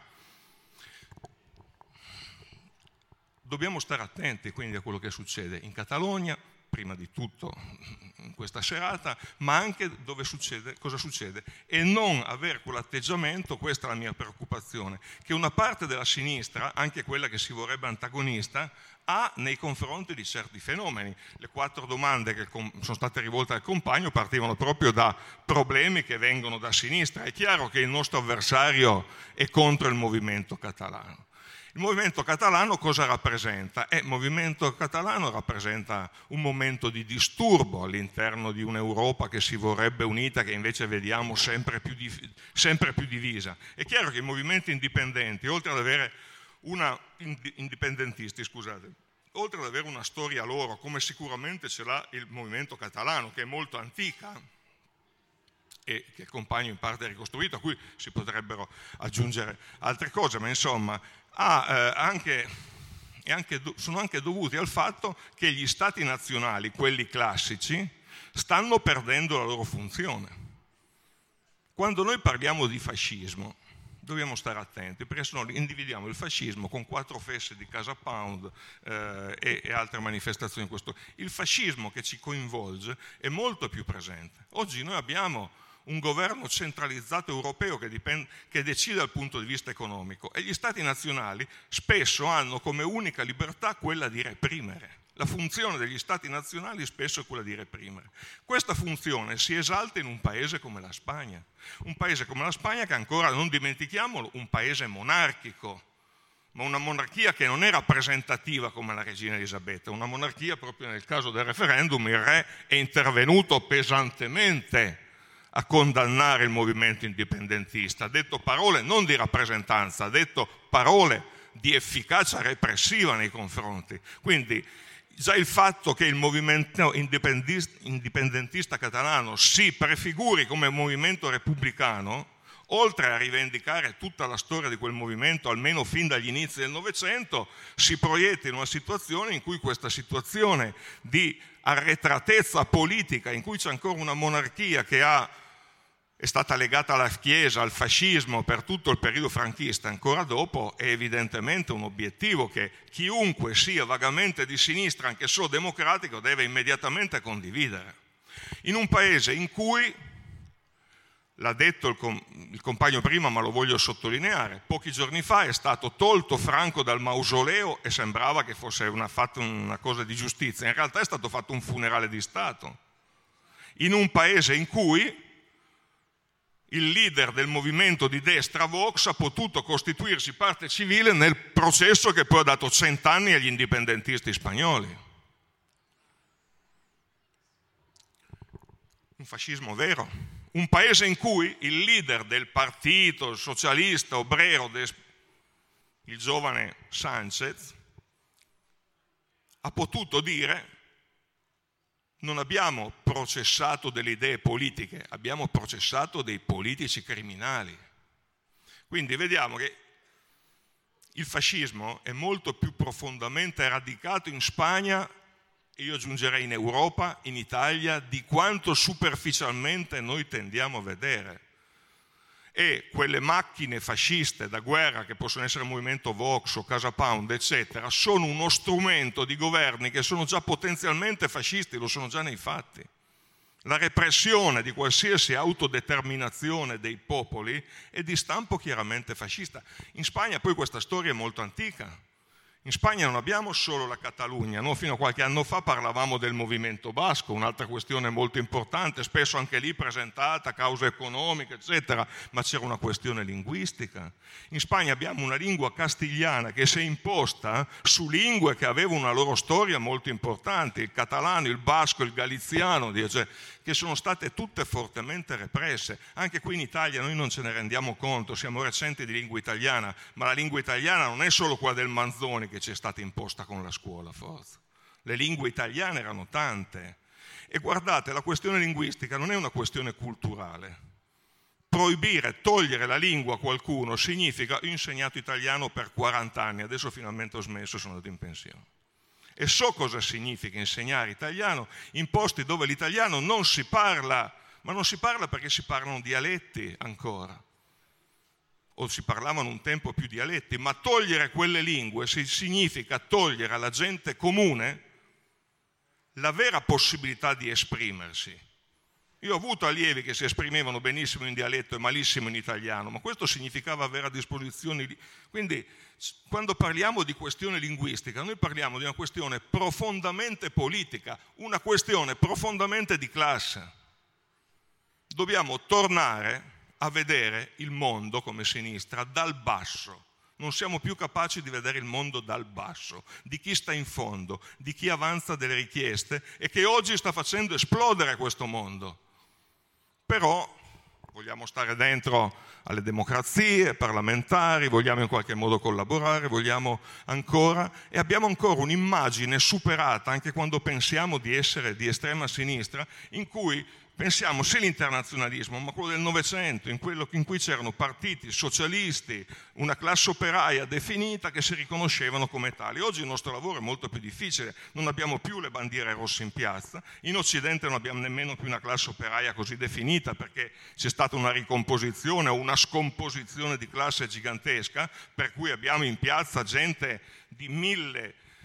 Dobbiamo stare attenti quindi a quello che succede in Catalogna, prima di tutto in questa serata, ma anche dove succede, cosa succede, e non avere quell'atteggiamento, questa è la mia preoccupazione, che una parte della sinistra, anche quella che si vorrebbe antagonista, ha nei confronti di certi fenomeni. Le quattro domande che sono state rivolte al compagno partivano proprio da problemi che vengono da sinistra. È chiaro che il nostro avversario è contro il movimento catalano. Il movimento catalano cosa rappresenta? Eh, il movimento catalano rappresenta un momento di disturbo all'interno di un'Europa che si vorrebbe unita, che invece vediamo sempre più, div- sempre più divisa. È chiaro che i movimenti indipendenti, oltre ad avere una indipendentisti, scusate, oltre ad avere una storia loro, come sicuramente ce l'ha il movimento catalano, che è molto antica e che il compagno in parte ha ricostruito, a cui si potrebbero aggiungere altre cose, ma insomma ha, eh, anche, e anche, sono anche dovuti al fatto che gli stati nazionali, quelli classici, stanno perdendo la loro funzione. Quando noi parliamo di fascismo dobbiamo stare attenti, perché se no individuiamo il fascismo con quattro feste di Casa Pound eh, e, e altre manifestazioni. Questo. Il fascismo che ci coinvolge è molto più presente. Oggi noi abbiamo un governo centralizzato europeo che, dipende, che decide dal punto di vista economico, e gli stati nazionali spesso hanno come unica libertà quella di reprimere. La funzione degli stati nazionali spesso è quella di reprimere. Questa funzione si esalta in un paese come la Spagna, un paese come la Spagna che ancora, non dimentichiamolo, un paese monarchico, ma una monarchia che non è rappresentativa come la regina Elisabetta, una monarchia proprio nel caso del referendum il re è intervenuto pesantemente a condannare il movimento indipendentista, ha detto parole non di rappresentanza, ha detto parole di efficacia repressiva nei confronti. Quindi già il fatto che il movimento indipendentista catalano si prefiguri come movimento repubblicano, oltre a rivendicare tutta la storia di quel movimento, almeno fin dagli inizi del Novecento, si proietta in una situazione in cui questa situazione di arretratezza politica, in cui c'è ancora una monarchia che ha, è stata legata alla Chiesa, al fascismo per tutto il periodo franchista, ancora dopo, è evidentemente un obiettivo che chiunque sia vagamente di sinistra, anche solo democratico, deve immediatamente condividere. In un paese in cui, l'ha detto il, com- il compagno prima, ma lo voglio sottolineare, pochi giorni fa è stato tolto Franco dal mausoleo e sembrava che fosse una, fatto una cosa di giustizia, in realtà è stato fatto un funerale di Stato. In un paese in cui il leader del movimento di destra Vox ha potuto costituirsi parte civile nel processo che poi ha dato cent'anni agli indipendentisti spagnoli. Un fascismo vero. Un paese in cui il leader del partito socialista obrero, il giovane Sánchez, ha potuto dire: non abbiamo processato delle idee politiche, abbiamo processato dei politici criminali. Quindi vediamo che il fascismo è molto più profondamente radicato in Spagna, e io aggiungerei in Europa, in Italia, di quanto superficialmente noi tendiamo a vedere. E quelle macchine fasciste da guerra, che possono essere il movimento Vox o Casa Pound, eccetera, sono uno strumento di governi che sono già potenzialmente fascisti, lo sono già nei fatti. La repressione di qualsiasi autodeterminazione dei popoli è di stampo chiaramente fascista. In Spagna poi questa storia è molto antica. In Spagna non abbiamo solo la Catalogna, no? Fino a qualche anno fa parlavamo del movimento basco, un'altra questione molto importante, spesso anche lì presentata, cause economiche, eccetera, ma c'era una questione linguistica. In Spagna abbiamo una lingua castigliana che si è imposta su lingue che avevano una loro storia molto importante, il catalano, il basco, il galiziano, cioè, che sono state tutte fortemente represse. Anche qui in Italia noi non ce ne rendiamo conto, siamo recenti di lingua italiana, ma la lingua italiana non è solo quella del Manzoni che ci è stata imposta con la scuola, forza. Le lingue italiane erano tante. E guardate, la questione linguistica non è una questione culturale. Proibire, togliere la lingua a qualcuno significa: io ho insegnato italiano per quaranta anni, adesso finalmente ho smesso e sono andato in pensione. E so cosa significa insegnare italiano in posti dove l'italiano non si parla, ma non si parla perché si parlano dialetti ancora, o si parlavano un tempo più dialetti, ma togliere quelle lingue significa togliere alla gente comune la vera possibilità di esprimersi. Io ho avuto allievi che si esprimevano benissimo in dialetto e malissimo in italiano, ma questo significava avere a disposizione. Quindi, quando parliamo di questione linguistica, noi parliamo di una questione profondamente politica, una questione profondamente di classe. Dobbiamo tornare a vedere il mondo come sinistra dal basso. Non siamo più capaci di vedere il mondo dal basso, di chi sta in fondo, di chi avanza delle richieste e che oggi sta facendo esplodere questo mondo. Però vogliamo stare dentro alle democrazie parlamentari, vogliamo in qualche modo collaborare, vogliamo ancora, e abbiamo ancora un'immagine superata anche quando pensiamo di essere di estrema sinistra, in cui pensiamo sì all'internazionalismo, ma quello del Novecento, in quello in cui c'erano partiti socialisti, una classe operaia definita che si riconoscevano come tali. Oggi il nostro lavoro è molto più difficile, non abbiamo più le bandiere rosse in piazza, in Occidente non abbiamo nemmeno più una classe operaia così definita perché c'è stata una ricomposizione o una scomposizione di classe gigantesca, per cui abbiamo in piazza gente di mille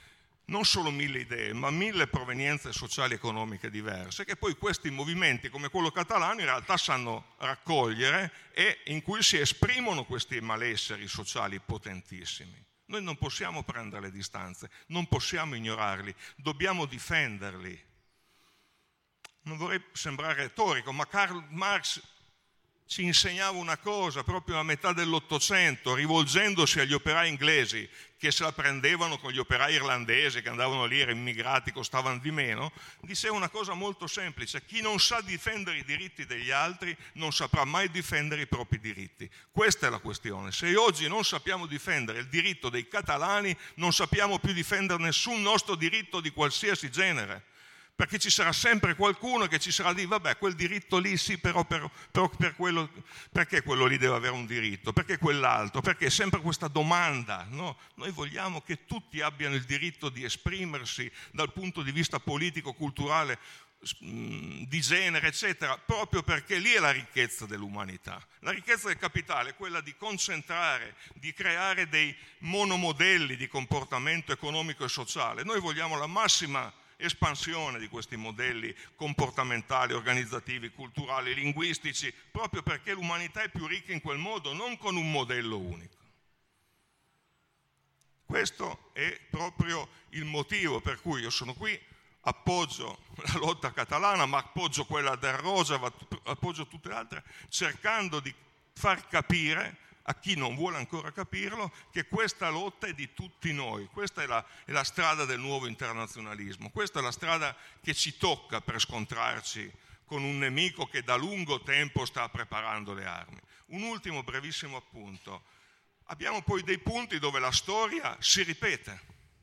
non solo mille idee, ma mille provenienze sociali e economiche diverse, che poi questi movimenti, come quello catalano, in realtà sanno raccogliere e in cui si esprimono questi malesseri sociali potentissimi. Noi non possiamo prendere le distanze, non possiamo ignorarli, dobbiamo difenderli. Non vorrei sembrare retorico, ma Karl Marx ci insegnava una cosa proprio a metà dell'Ottocento, rivolgendosi agli operai inglesi che se la prendevano con gli operai irlandesi che andavano lì, erano immigrati, costavano di meno, diceva una cosa molto semplice: chi non sa difendere i diritti degli altri non saprà mai difendere i propri diritti. Questa è la questione. Se oggi non sappiamo difendere il diritto dei catalani, non sappiamo più difendere nessun nostro diritto di qualsiasi genere. Perché ci sarà sempre qualcuno che ci sarà di vabbè, quel diritto lì sì, però, però, però per quello, perché quello lì deve avere un diritto? Perché quell'altro? Perché è sempre questa domanda, no? Noi vogliamo che tutti abbiano il diritto di esprimersi dal punto di vista politico, culturale, di genere, eccetera, proprio perché lì è la ricchezza dell'umanità. La ricchezza del capitale è quella di concentrare, di creare dei monomodelli di comportamento economico e sociale. Noi vogliamo la massima espansione di questi modelli comportamentali, organizzativi, culturali, linguistici, proprio perché l'umanità è più ricca in quel modo, non con un modello unico. Questo è proprio il motivo per cui io sono qui, appoggio la lotta catalana, ma appoggio quella del Rojava, appoggio tutte le altre, cercando di far capire a chi non vuole ancora capirlo, che questa lotta è di tutti noi, questa è la, è la strada del nuovo internazionalismo, questa è la strada che ci tocca per scontrarci con un nemico che da lungo tempo sta preparando le armi. Un ultimo brevissimo appunto. Abbiamo poi dei punti dove la storia si ripete.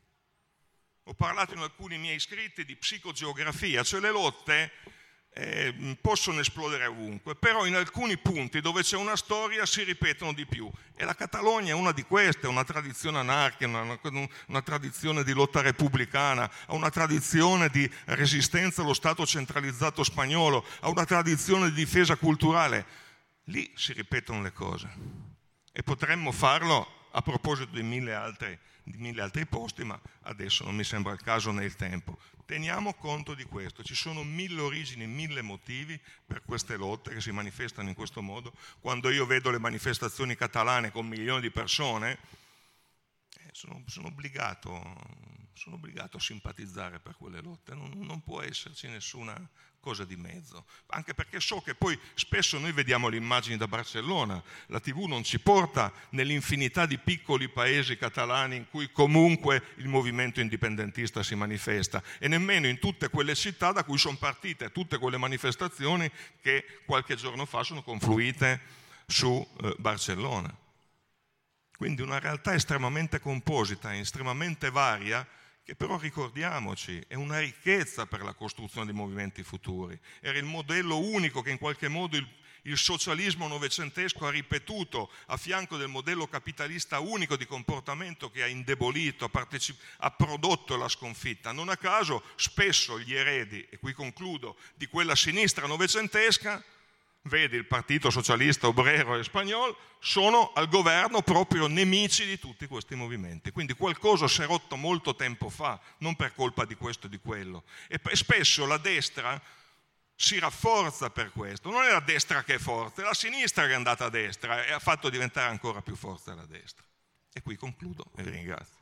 Ho parlato in alcuni miei scritti di psicogeografia, cioè le lotte Eh, possono esplodere ovunque, però in alcuni punti dove c'è una storia si ripetono di più, e la Catalogna è una di queste, una tradizione anarchica, una, una, una tradizione di lotta repubblicana, ha una tradizione di resistenza allo Stato centralizzato spagnolo, ha una tradizione di difesa culturale. Lì si ripetono le cose e potremmo farlo a proposito di mille altri, di mille altri posti, ma adesso non mi sembra il caso né il tempo. Teniamo conto di questo, ci sono mille origini, mille motivi per queste lotte che si manifestano in questo modo. Quando io vedo le manifestazioni catalane con milioni di persone, eh, sono, sono, obbligato, sono obbligato a simpatizzare per quelle lotte, non, non può esserci nessuna cosa di mezzo, anche perché so che poi spesso noi vediamo le immagini da Barcellona, la tivù non ci porta nell'infinità di piccoli paesi catalani in cui comunque il movimento indipendentista si manifesta, e nemmeno in tutte quelle città da cui sono partite tutte quelle manifestazioni che qualche giorno fa sono confluite su eh, Barcellona. Quindi una realtà estremamente composita, estremamente varia, che però ricordiamoci è una ricchezza per la costruzione di movimenti futuri. Era il modello unico che in qualche modo il, il socialismo novecentesco ha ripetuto a fianco del modello capitalista unico di comportamento che ha indebolito, ha, partecip- ha prodotto la sconfitta. Non a caso spesso gli eredi, e qui concludo, di quella sinistra novecentesca, vedi il Partito Socialista Obrero e Spagnol, sono al governo proprio nemici di tutti questi movimenti. Quindi qualcosa si è rotto molto tempo fa, non per colpa di questo o di quello. E spesso la destra si rafforza per questo. Non è la destra che è forte, è la sinistra che è andata a destra e ha fatto diventare ancora più forte la destra. E qui concludo e vi ringrazio.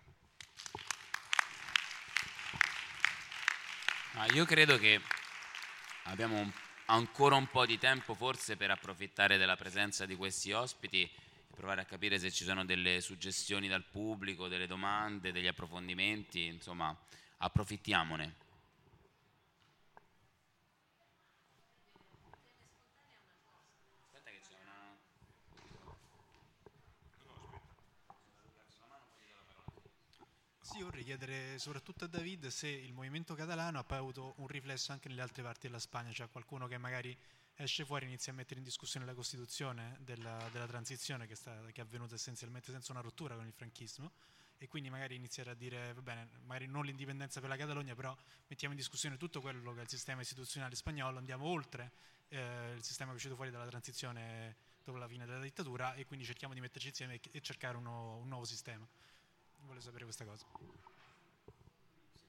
Ah, io credo che abbiamo un ancora un po' di tempo forse per approfittare della presenza di questi ospiti e provare a capire se ci sono delle suggestioni dal pubblico, delle domande, degli approfondimenti, insomma approfittiamone. Aspetta che c'è una... Sì, vorrei chiedere soprattutto a David se il movimento catalano ha poi avuto un riflesso anche nelle altre parti della Spagna, cioè qualcuno che magari esce fuori e inizia a mettere in discussione la Costituzione della, della transizione che, sta, che è avvenuta essenzialmente senza una rottura con il franchismo, e quindi magari iniziare a dire, va bene, magari non l'indipendenza per la Catalogna, però mettiamo in discussione tutto quello che è il sistema istituzionale spagnolo, andiamo oltre eh, il sistema che è uscito fuori dalla transizione dopo la fine della dittatura, e quindi cerchiamo di metterci insieme e cercare uno, un nuovo sistema. Volevo sapere questa cosa.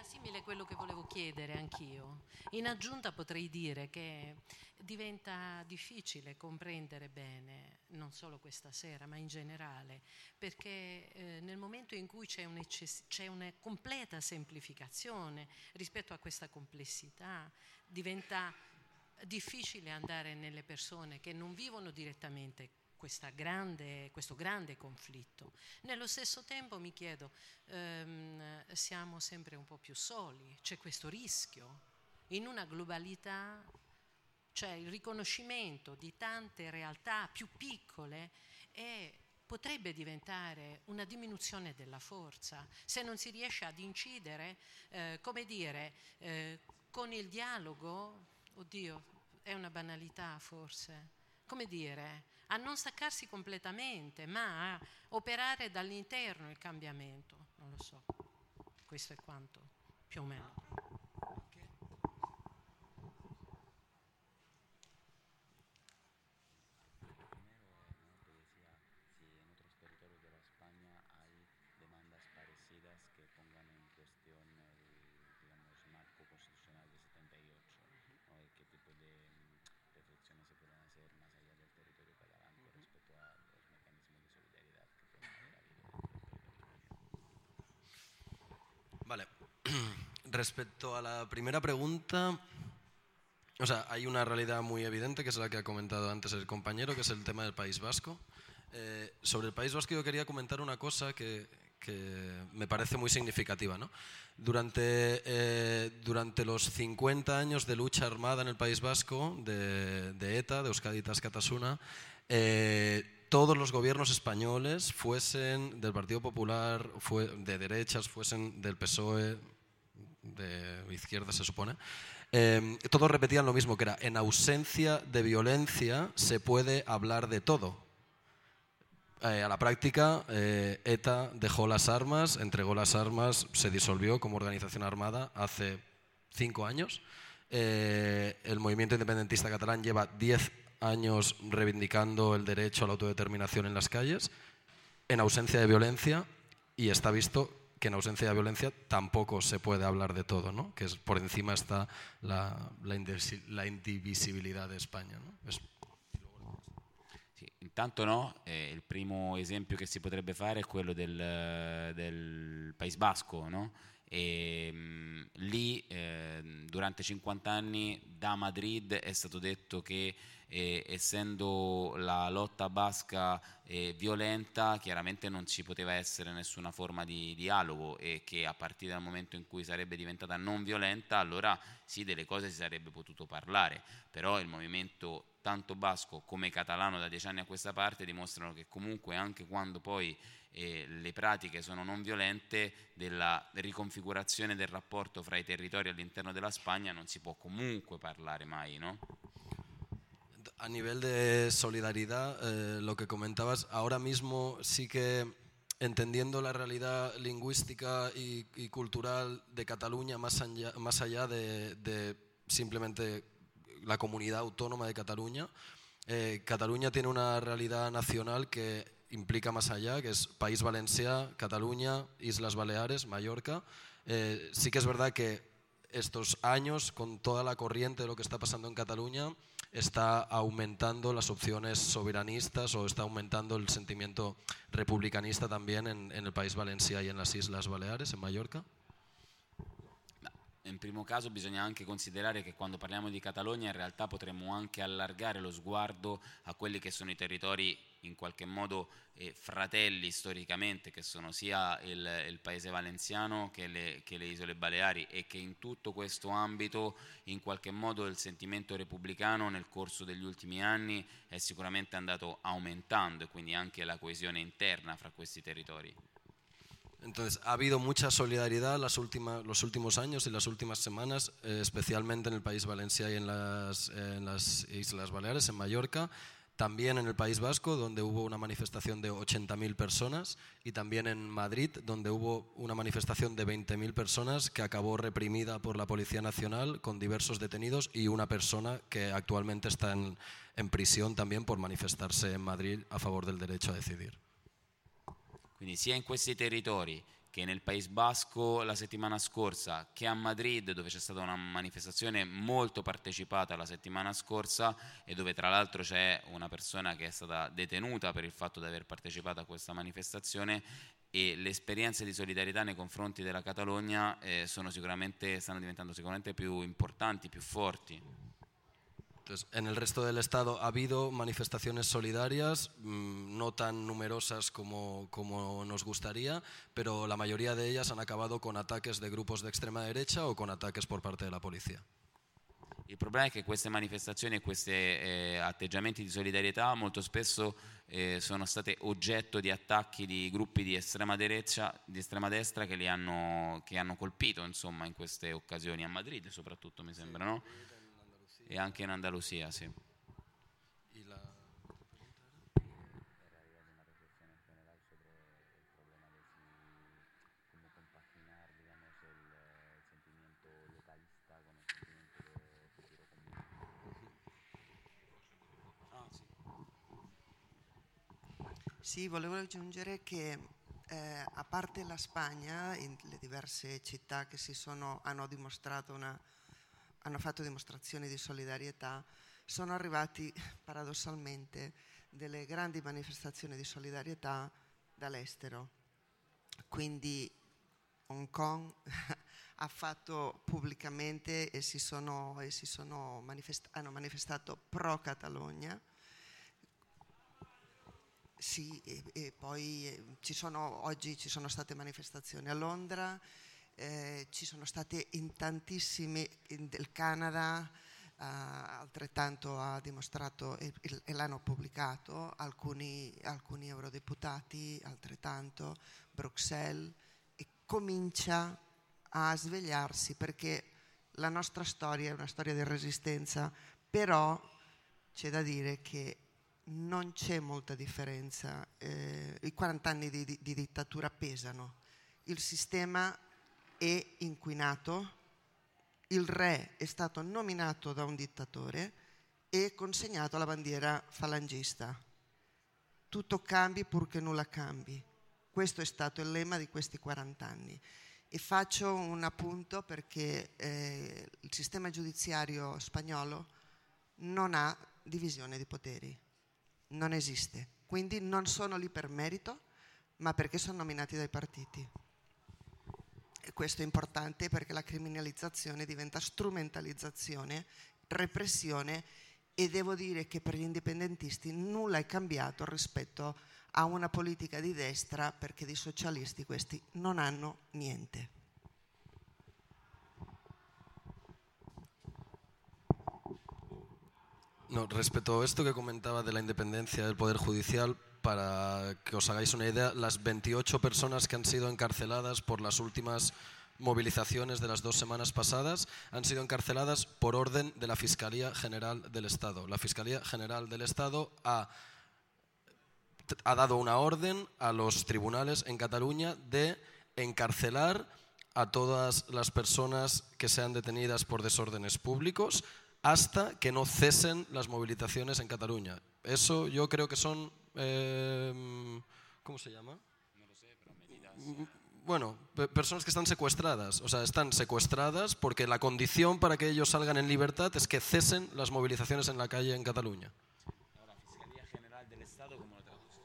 Era simile quello che volevo chiedere anch'io. In aggiunta potrei dire che diventa difficile comprendere bene, non solo questa sera, ma in generale, perché eh, nel momento in cui c'è, un c'è una completa semplificazione rispetto a questa complessità, diventa difficile andare nelle persone che non vivono direttamente questa grande, questo grande conflitto. Nello stesso tempo mi chiedo, ehm, siamo sempre un po' più soli, c'è questo rischio in una globalità, cioè il riconoscimento di tante realtà più piccole e potrebbe diventare una diminuzione della forza se non si riesce ad incidere, eh, come dire, eh, con il dialogo, oddio, è una banalità forse, come dire, a non staccarsi completamente, ma a operare dall'interno il cambiamento. Non lo so, questo è quanto, più o meno. Vale. Respecto a la primera pregunta, o sea, hay una realidad muy evidente, que es la que ha comentado antes el compañero, que es el tema del País Vasco. Eh, sobre el País Vasco yo quería comentar una cosa que, que me parece muy significativa, ¿no? Durante, eh, durante los cincuenta años de lucha armada en el País Vasco, de, de ETA, de Euskadi Askatasuna, eh, todos los gobiernos españoles, fuesen del Partido Popular, fue, de derechas, fuesen del P S O E, de izquierda se supone, eh, todos repetían lo mismo, que era: en ausencia de violencia se puede hablar de todo. Eh, a la práctica, eh, ETA dejó las armas, entregó las armas, se disolvió como organización armada hace cinco años. Eh, el movimiento independentista catalán lleva diez años reivindicando el derecho a la autodeterminación en las calles, en ausencia de violencia, y está visto que en ausencia de violencia tampoco se puede hablar de todo, ¿no? Que es, por encima está la, la, la indivisibilità di Spagna, no? Es... Sì, intanto no, eh, il primo esempio che si potrebbe fare è quello del, del País Basco, no? E mh, lì eh, durante cinquanta anni da Madrid è stato detto che eh, essendo la lotta basca eh, violenta, chiaramente non ci poteva essere nessuna forma di dialogo, e che a partire dal momento in cui sarebbe diventata non violenta, allora sì, delle cose si sarebbe potuto parlare. Però il movimento tanto basco come catalano da dieci anni a questa parte dimostrano che comunque, anche quando poi eh, le pratiche sono non violente, della riconfigurazione del rapporto fra i territori all'interno della Spagna non si può comunque parlare mai, ¿no? A nivel de solidaridad, eh, lo que comentabas, ahora mismo sí que, entendiendo la realidad lingüística y, y cultural de Cataluña, más allá, más allá de, de simplemente la comunidad autónoma de Cataluña, eh, Cataluña tiene una realidad nacional que implica más allá, que es País Valencià, Cataluña, Islas Baleares, Mallorca. Eh, sí que es verdad que estos años, con toda la corriente de lo que está pasando en Cataluña, está aumentando las opciones soberanistas, o está aumentando el sentimiento republicanista también en, en el País Valencià y en las Islas Baleares, en Mallorca. In primo caso bisogna anche considerare che quando parliamo di Catalogna in realtà potremmo anche allargare lo sguardo a quelli che sono i territori in qualche modo eh, fratelli storicamente, che sono sia il, il paese valenziano che le, che le isole Baleari, e che in tutto questo ambito in qualche modo il sentimento repubblicano nel corso degli ultimi anni è sicuramente andato aumentando, e quindi anche la coesione interna fra questi territori. Entonces, ha habido mucha solidaridad las últimas, los últimos años y las últimas semanas, eh, especialmente en el País Valencià y en las, eh, en las Islas Baleares, en Mallorca, también en el País Vasco, donde hubo una manifestación de ochenta mil personas, y también en Madrid, donde hubo una manifestación de veinte mil personas que acabó reprimida por la Policía Nacional, con diversos detenidos y una persona que actualmente está en, en prisión también por manifestarse en Madrid a favor del derecho a decidir. Quindi sia in questi territori che nel País Basco la settimana scorsa, che a Madrid, dove c'è stata una manifestazione molto partecipata la settimana scorsa e dove tra l'altro c'è una persona che è stata detenuta per il fatto di aver partecipato a questa manifestazione, e le esperienze di solidarietà nei confronti della Catalogna eh, sono sicuramente, stanno diventando sicuramente più importanti, più forti. Entonces, en el resto del Estado ha habido manifestaciones solidarias, mmm, no tan numerosas como, como nos gustaría, pero la mayoría de ellas han acabado con ataques de grupos de extrema derecha o con ataques por parte de la policía. Il problema è che queste manifestazioni e questi eh, atteggiamenti di solidarietà molto spesso eh, sono state oggetto di attacchi di gruppi di estrema destra, di estrema destra che li hanno, che hanno colpito, insomma, in queste occasioni, a Madrid soprattutto mi sembra, no? E anche in Andalusia, sì. Sì, volevo aggiungere che eh, a parte la Spagna, in le diverse città che si sono, hanno dimostrato una hanno fatto dimostrazioni di solidarietà, sono arrivati paradossalmente delle grandi manifestazioni di solidarietà dall'estero. Quindi Hong Kong ha fatto pubblicamente e si sono, e si sono manifest- hanno manifestato pro Catalogna. Sì, e, e poi eh, ci sono, oggi ci sono state manifestazioni a Londra. Eh, ci sono state in tantissimi in, del Canada, eh, altrettanto ha dimostrato e, e l'hanno pubblicato alcuni, alcuni eurodeputati, altrettanto Bruxelles, e comincia a svegliarsi, perché la nostra storia è una storia di resistenza, però c'è da dire che non c'è molta differenza, eh, i quaranta anni di, di, di dittatura pesano, il sistema è inquinato, il re è stato nominato da un dittatore e consegnato alla bandiera falangista. Tutto cambi purché nulla cambi. Questo è stato il lemma di questi quaranta anni. E faccio un appunto perché eh, il sistema giudiziario spagnolo non ha divisione di poteri, non esiste. Quindi non sono lì per merito, ma perché sono nominati dai partiti. E questo è importante perché la criminalizzazione diventa strumentalizzazione, repressione, e devo dire che per gli indipendentisti nulla è cambiato rispetto a una politica di destra, perché di socialisti questi non hanno niente. No, respecto a esto que comentaba de la independencia del Poder Judicial, para que os hagáis una idea, las veintiocho personas que han sido encarceladas por las últimas movilizaciones de las dos semanas pasadas han sido encarceladas por orden de la Fiscalía General del Estado. La Fiscalía General del Estado ha, ha dado una orden a los tribunales en Cataluña de encarcelar a todas las personas que sean detenidas por desórdenes públicos hasta que no cesen las movilizaciones en Cataluña. Eso yo creo que son... Eh, ¿Cómo se llama? No lo sé, pero medidas. Bueno, personas que están secuestradas. O sea, están secuestradas porque la condición para que ellos salgan en libertad es que cesen las movilizaciones en la calle en Cataluña. Ahora, Fiscalía General del Estado, ¿cómo lo traduces?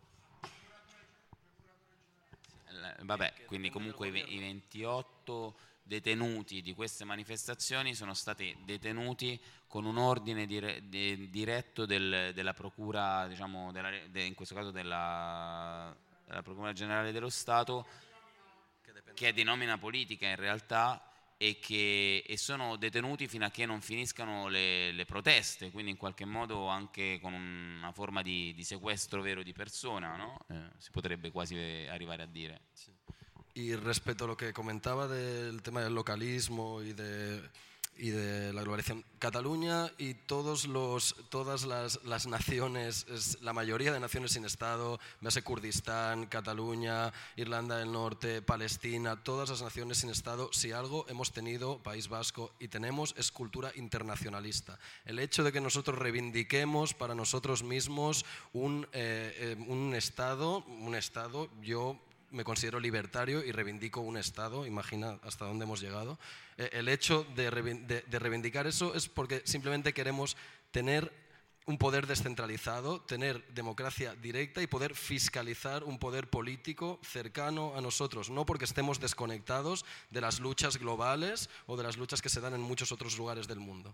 Vabbè, quindi comunque i ventotto detenuti di queste manifestazioni sono stati detenuti con un ordine dire, di, diretto del, della procura, diciamo, della, de, in questo caso della, della Procura Generale dello Stato, che è di nomina politica in realtà, e che e sono detenuti fino a che non finiscano le, le proteste, quindi in qualche modo anche con una forma di, di sequestro vero di persona, ¿no? Eh, si potrebbe quasi arrivare a dire. Sí. Y respecto a lo que comentaba del tema del localismo y de, y de la globalización, Cataluña y todos los, todas las, las naciones, es, la mayoría de naciones sin Estado, véase Kurdistán, Cataluña, Irlanda del Norte, Palestina, todas las naciones sin Estado, si algo hemos tenido, País Vasco, y tenemos, es cultura internacionalista. El hecho de que nosotros reivindiquemos para nosotros mismos un, eh, eh, un Estado, un Estado, yo... me considero libertario y reivindico un Estado, imagina hasta dónde hemos llegado. Eh, el hecho de, de, de reivindicar eso es porque simplemente queremos tener un poder descentralizado, tener democracia directa y poder fiscalizar un poder político cercano a nosotros, no porque estemos desconectados de las luchas globales o de las luchas que se dan en muchos otros lugares del mundo.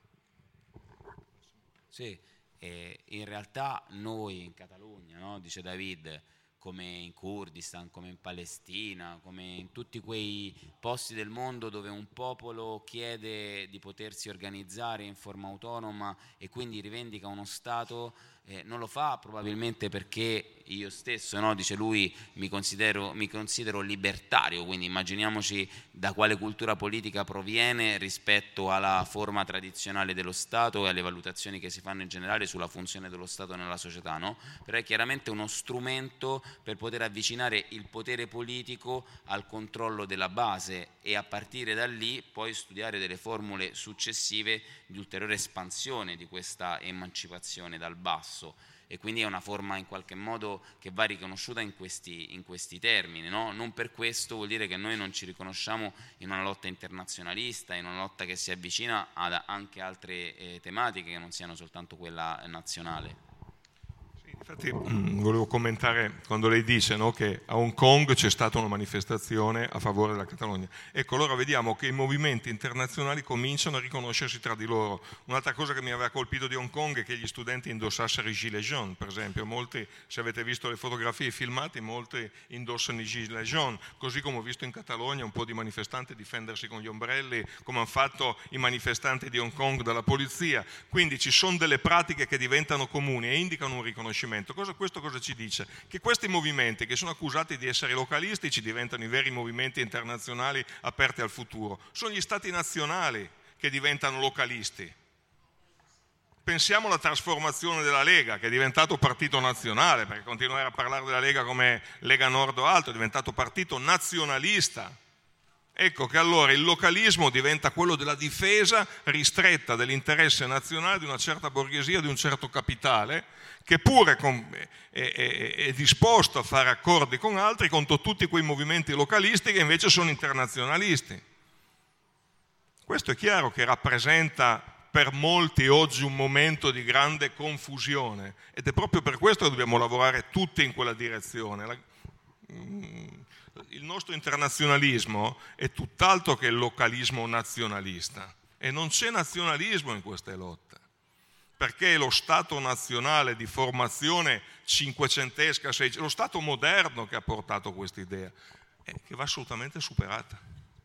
Sì, eh, in realtà noi in Catalogna, no, dice David, come in Kurdistan, come in Palestina, come in tutti quei posti del mondo dove un popolo chiede di potersi organizzare in forma autonoma e quindi rivendica uno Stato, eh, non lo fa probabilmente perché io stesso, no, dice lui, mi considero, mi considero libertario, quindi immaginiamoci da quale cultura politica proviene rispetto alla forma tradizionale dello Stato e alle valutazioni che si fanno in generale sulla funzione dello Stato nella società, no? Però è chiaramente uno strumento per poter avvicinare il potere politico al controllo della base e a partire da lì poi studiare delle formule successive di ulteriore espansione di questa emancipazione dal basso. E quindi è una forma in qualche modo che va riconosciuta in questi, in questi termini, no? Non per questo vuol dire che noi non ci riconosciamo in una lotta internazionalista, in una lotta che si avvicina ad anche altre eh, tematiche che non siano soltanto quella nazionale. Infatti mh, volevo commentare quando lei dice, no, che a Hong Kong c'è stata una manifestazione a favore della Catalogna. Ecco, allora vediamo che i movimenti internazionali cominciano a riconoscersi tra di loro. Un'altra cosa che mi aveva colpito di Hong Kong è che gli studenti indossassero i gilet jaune, per esempio. Molti, se avete visto le fotografie e i filmati, molti indossano i gilet jaune, così come ho visto in Catalogna un po' di manifestanti difendersi con gli ombrelli, come hanno fatto i manifestanti di Hong Kong dalla polizia. Quindi ci sono delle pratiche che diventano comuni e indicano un riconoscimento. Cosa, questo cosa ci dice? Che questi movimenti che sono accusati di essere localistici diventano i veri movimenti internazionali aperti al futuro. Sono gli stati nazionali che diventano localisti. Pensiamo alla trasformazione della Lega, che è diventato partito nazionale, perché continuare a parlare della Lega come Lega Nord o altro, è diventato partito nazionalista. Ecco che allora il localismo diventa quello della difesa ristretta dell'interesse nazionale di una certa borghesia, di un certo capitale, che pure con, è, è, è disposto a fare accordi con altri contro tutti quei movimenti localisti che invece sono internazionalisti. Questo è chiaro che rappresenta per molti oggi un momento di grande confusione ed è proprio per questo che dobbiamo lavorare tutti in quella direzione. La, il nostro internazionalismo è tutt'altro che il localismo nazionalista e non c'è nazionalismo in queste lotte, perché è lo Stato nazionale di formazione cinquecentesca, lo Stato moderno che ha portato questa idea e che va assolutamente superata.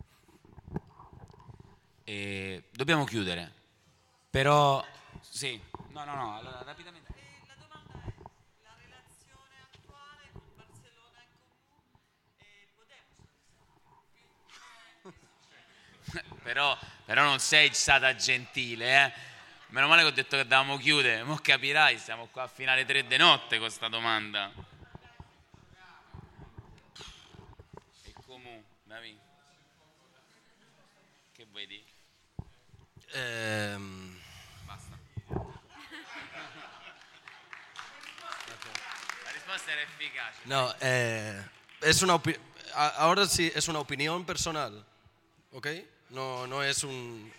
E dobbiamo chiudere, però sì, no no no, allora rapidamente. Però, però non sei stata gentile, eh? Meno male che ho detto che dovevamo chiudere, mo capirai, siamo qua a finale tre di notte con sta domanda. E come, David? Che vuoi dire? Ehm... Basta. La risposta era efficace. No, eh, es una opi- ahora sí es una opinión personal, ¿ok? No, no es un...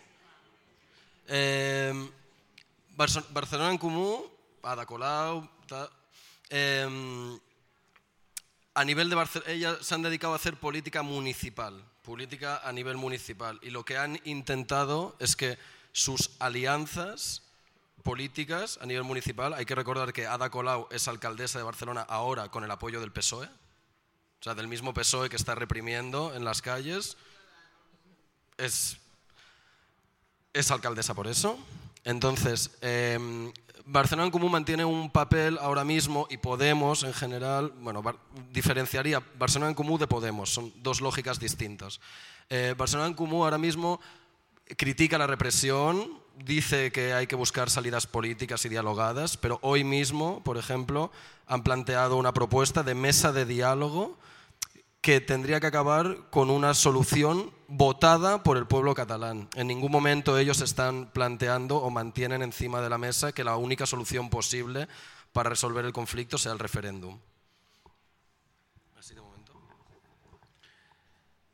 Eh, Barce- Barcelona en Comú, Ada Colau, ta, eh, a nivel de Barcelona, ellas se han dedicado a hacer política municipal, política a nivel municipal, y lo que han intentado es que sus alianzas políticas a nivel municipal, hay que recordar que Ada Colau es alcaldesa de Barcelona ahora con el apoyo del P S O E, o sea, del mismo P S O E que está reprimiendo en las calles. Es, es alcaldesa por eso. Entonces, eh, Barcelona en Comú mantiene un papel ahora mismo y Podemos en general, bueno, bar, diferenciaría Barcelona en Comú de Podemos, son dos lógicas distintas. Eh, Barcelona en Comú ahora mismo critica la represión, dice que hay que buscar salidas políticas y dialogadas, pero hoy mismo, por ejemplo, han planteado una propuesta de mesa de diálogo que tendría que acabar con una solución votada por el pueblo catalán. En ningún momento ellos están planteando o mantienen encima de la mesa que la única solución posible para resolver el conflicto sea el referéndum. Así de momento.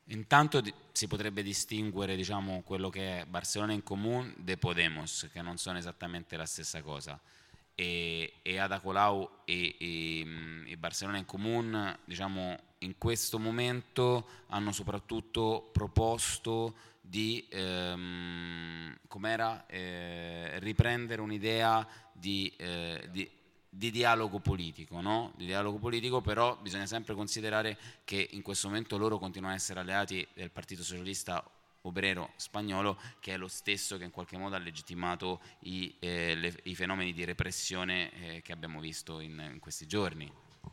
Intanto di, si potrebbe distinguere, diciamo, quello che è Barcelona en Comú de Podemos, che non sono esattamente la stessa cosa, e, e Ada Colau e, e, e Barcelona en Comú, diciamo, in questo momento hanno soprattutto proposto di ehm, com'era, eh, riprendere un'idea di, eh, di di dialogo politico, no? Di dialogo politico, però bisogna sempre considerare che in questo momento loro continuano a essere alleati del Partito Socialista Obrero Spagnolo, che è lo stesso che in qualche modo ha legittimato i, eh, le, i fenomeni di repressione eh, que abbiamo visto in, in questi giorni.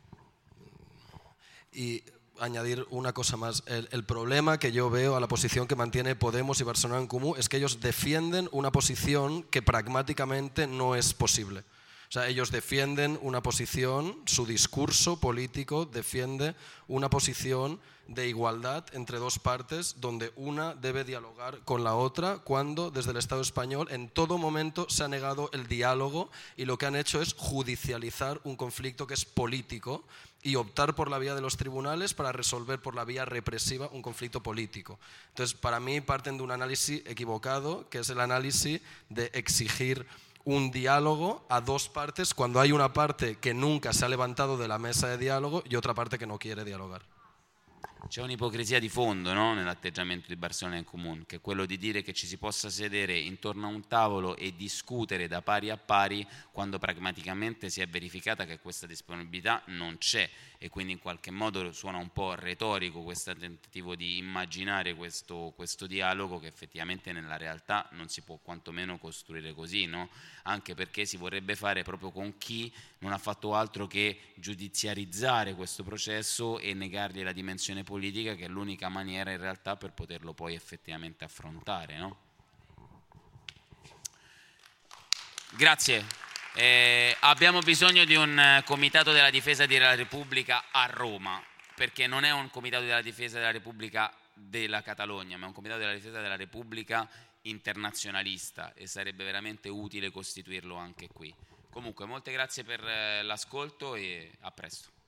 Y añadir una cosa más, el, el problema que yo veo a la posición que mantiene Podemos y Barcelona en Comú es que ellos defienden una posición que pragmáticamente no es posible. O sea, ellos defienden una posición, su discurso político defiende una posición de igualdad entre dos partes donde una debe dialogar con la otra, cuando desde el Estado español en todo momento se ha negado el diálogo y lo que han hecho es judicializar un conflicto que es político y optar por la vía de los tribunales para resolver por la vía represiva un conflicto político. Entonces, para mí parten de un análisis equivocado, que es el análisis de exigir un diálogo a dos partes cuando hay una parte que nunca se ha levantado de la mesa de diálogo y otra parte que no quiere dialogar. C'è un'ipocrisia di fondo, no? Nell'atteggiamento di Barcellona en Comú, che è quello di dire che ci si possa sedere intorno a un tavolo e discutere da pari a pari quando pragmaticamente si è verificata che questa disponibilità non c'è, e quindi in qualche modo suona un po' retorico questo tentativo di immaginare questo, questo dialogo che effettivamente nella realtà non si può quantomeno costruire così, no? Anche perché si vorrebbe fare proprio con chi non ha fatto altro che giudiziarizzare questo processo e negargli la dimensione politica, che è l'unica maniera in realtà per poterlo poi effettivamente affrontare, no? Grazie. Eh, abbiamo bisogno di un comitato della difesa della Repubblica a Roma, perché non è un comitato della difesa della Repubblica della Catalogna, ma è un comitato della difesa della Repubblica internazionalista, e sarebbe veramente utile costituirlo anche qui. Comunque, molte grazie per l'ascolto e a presto.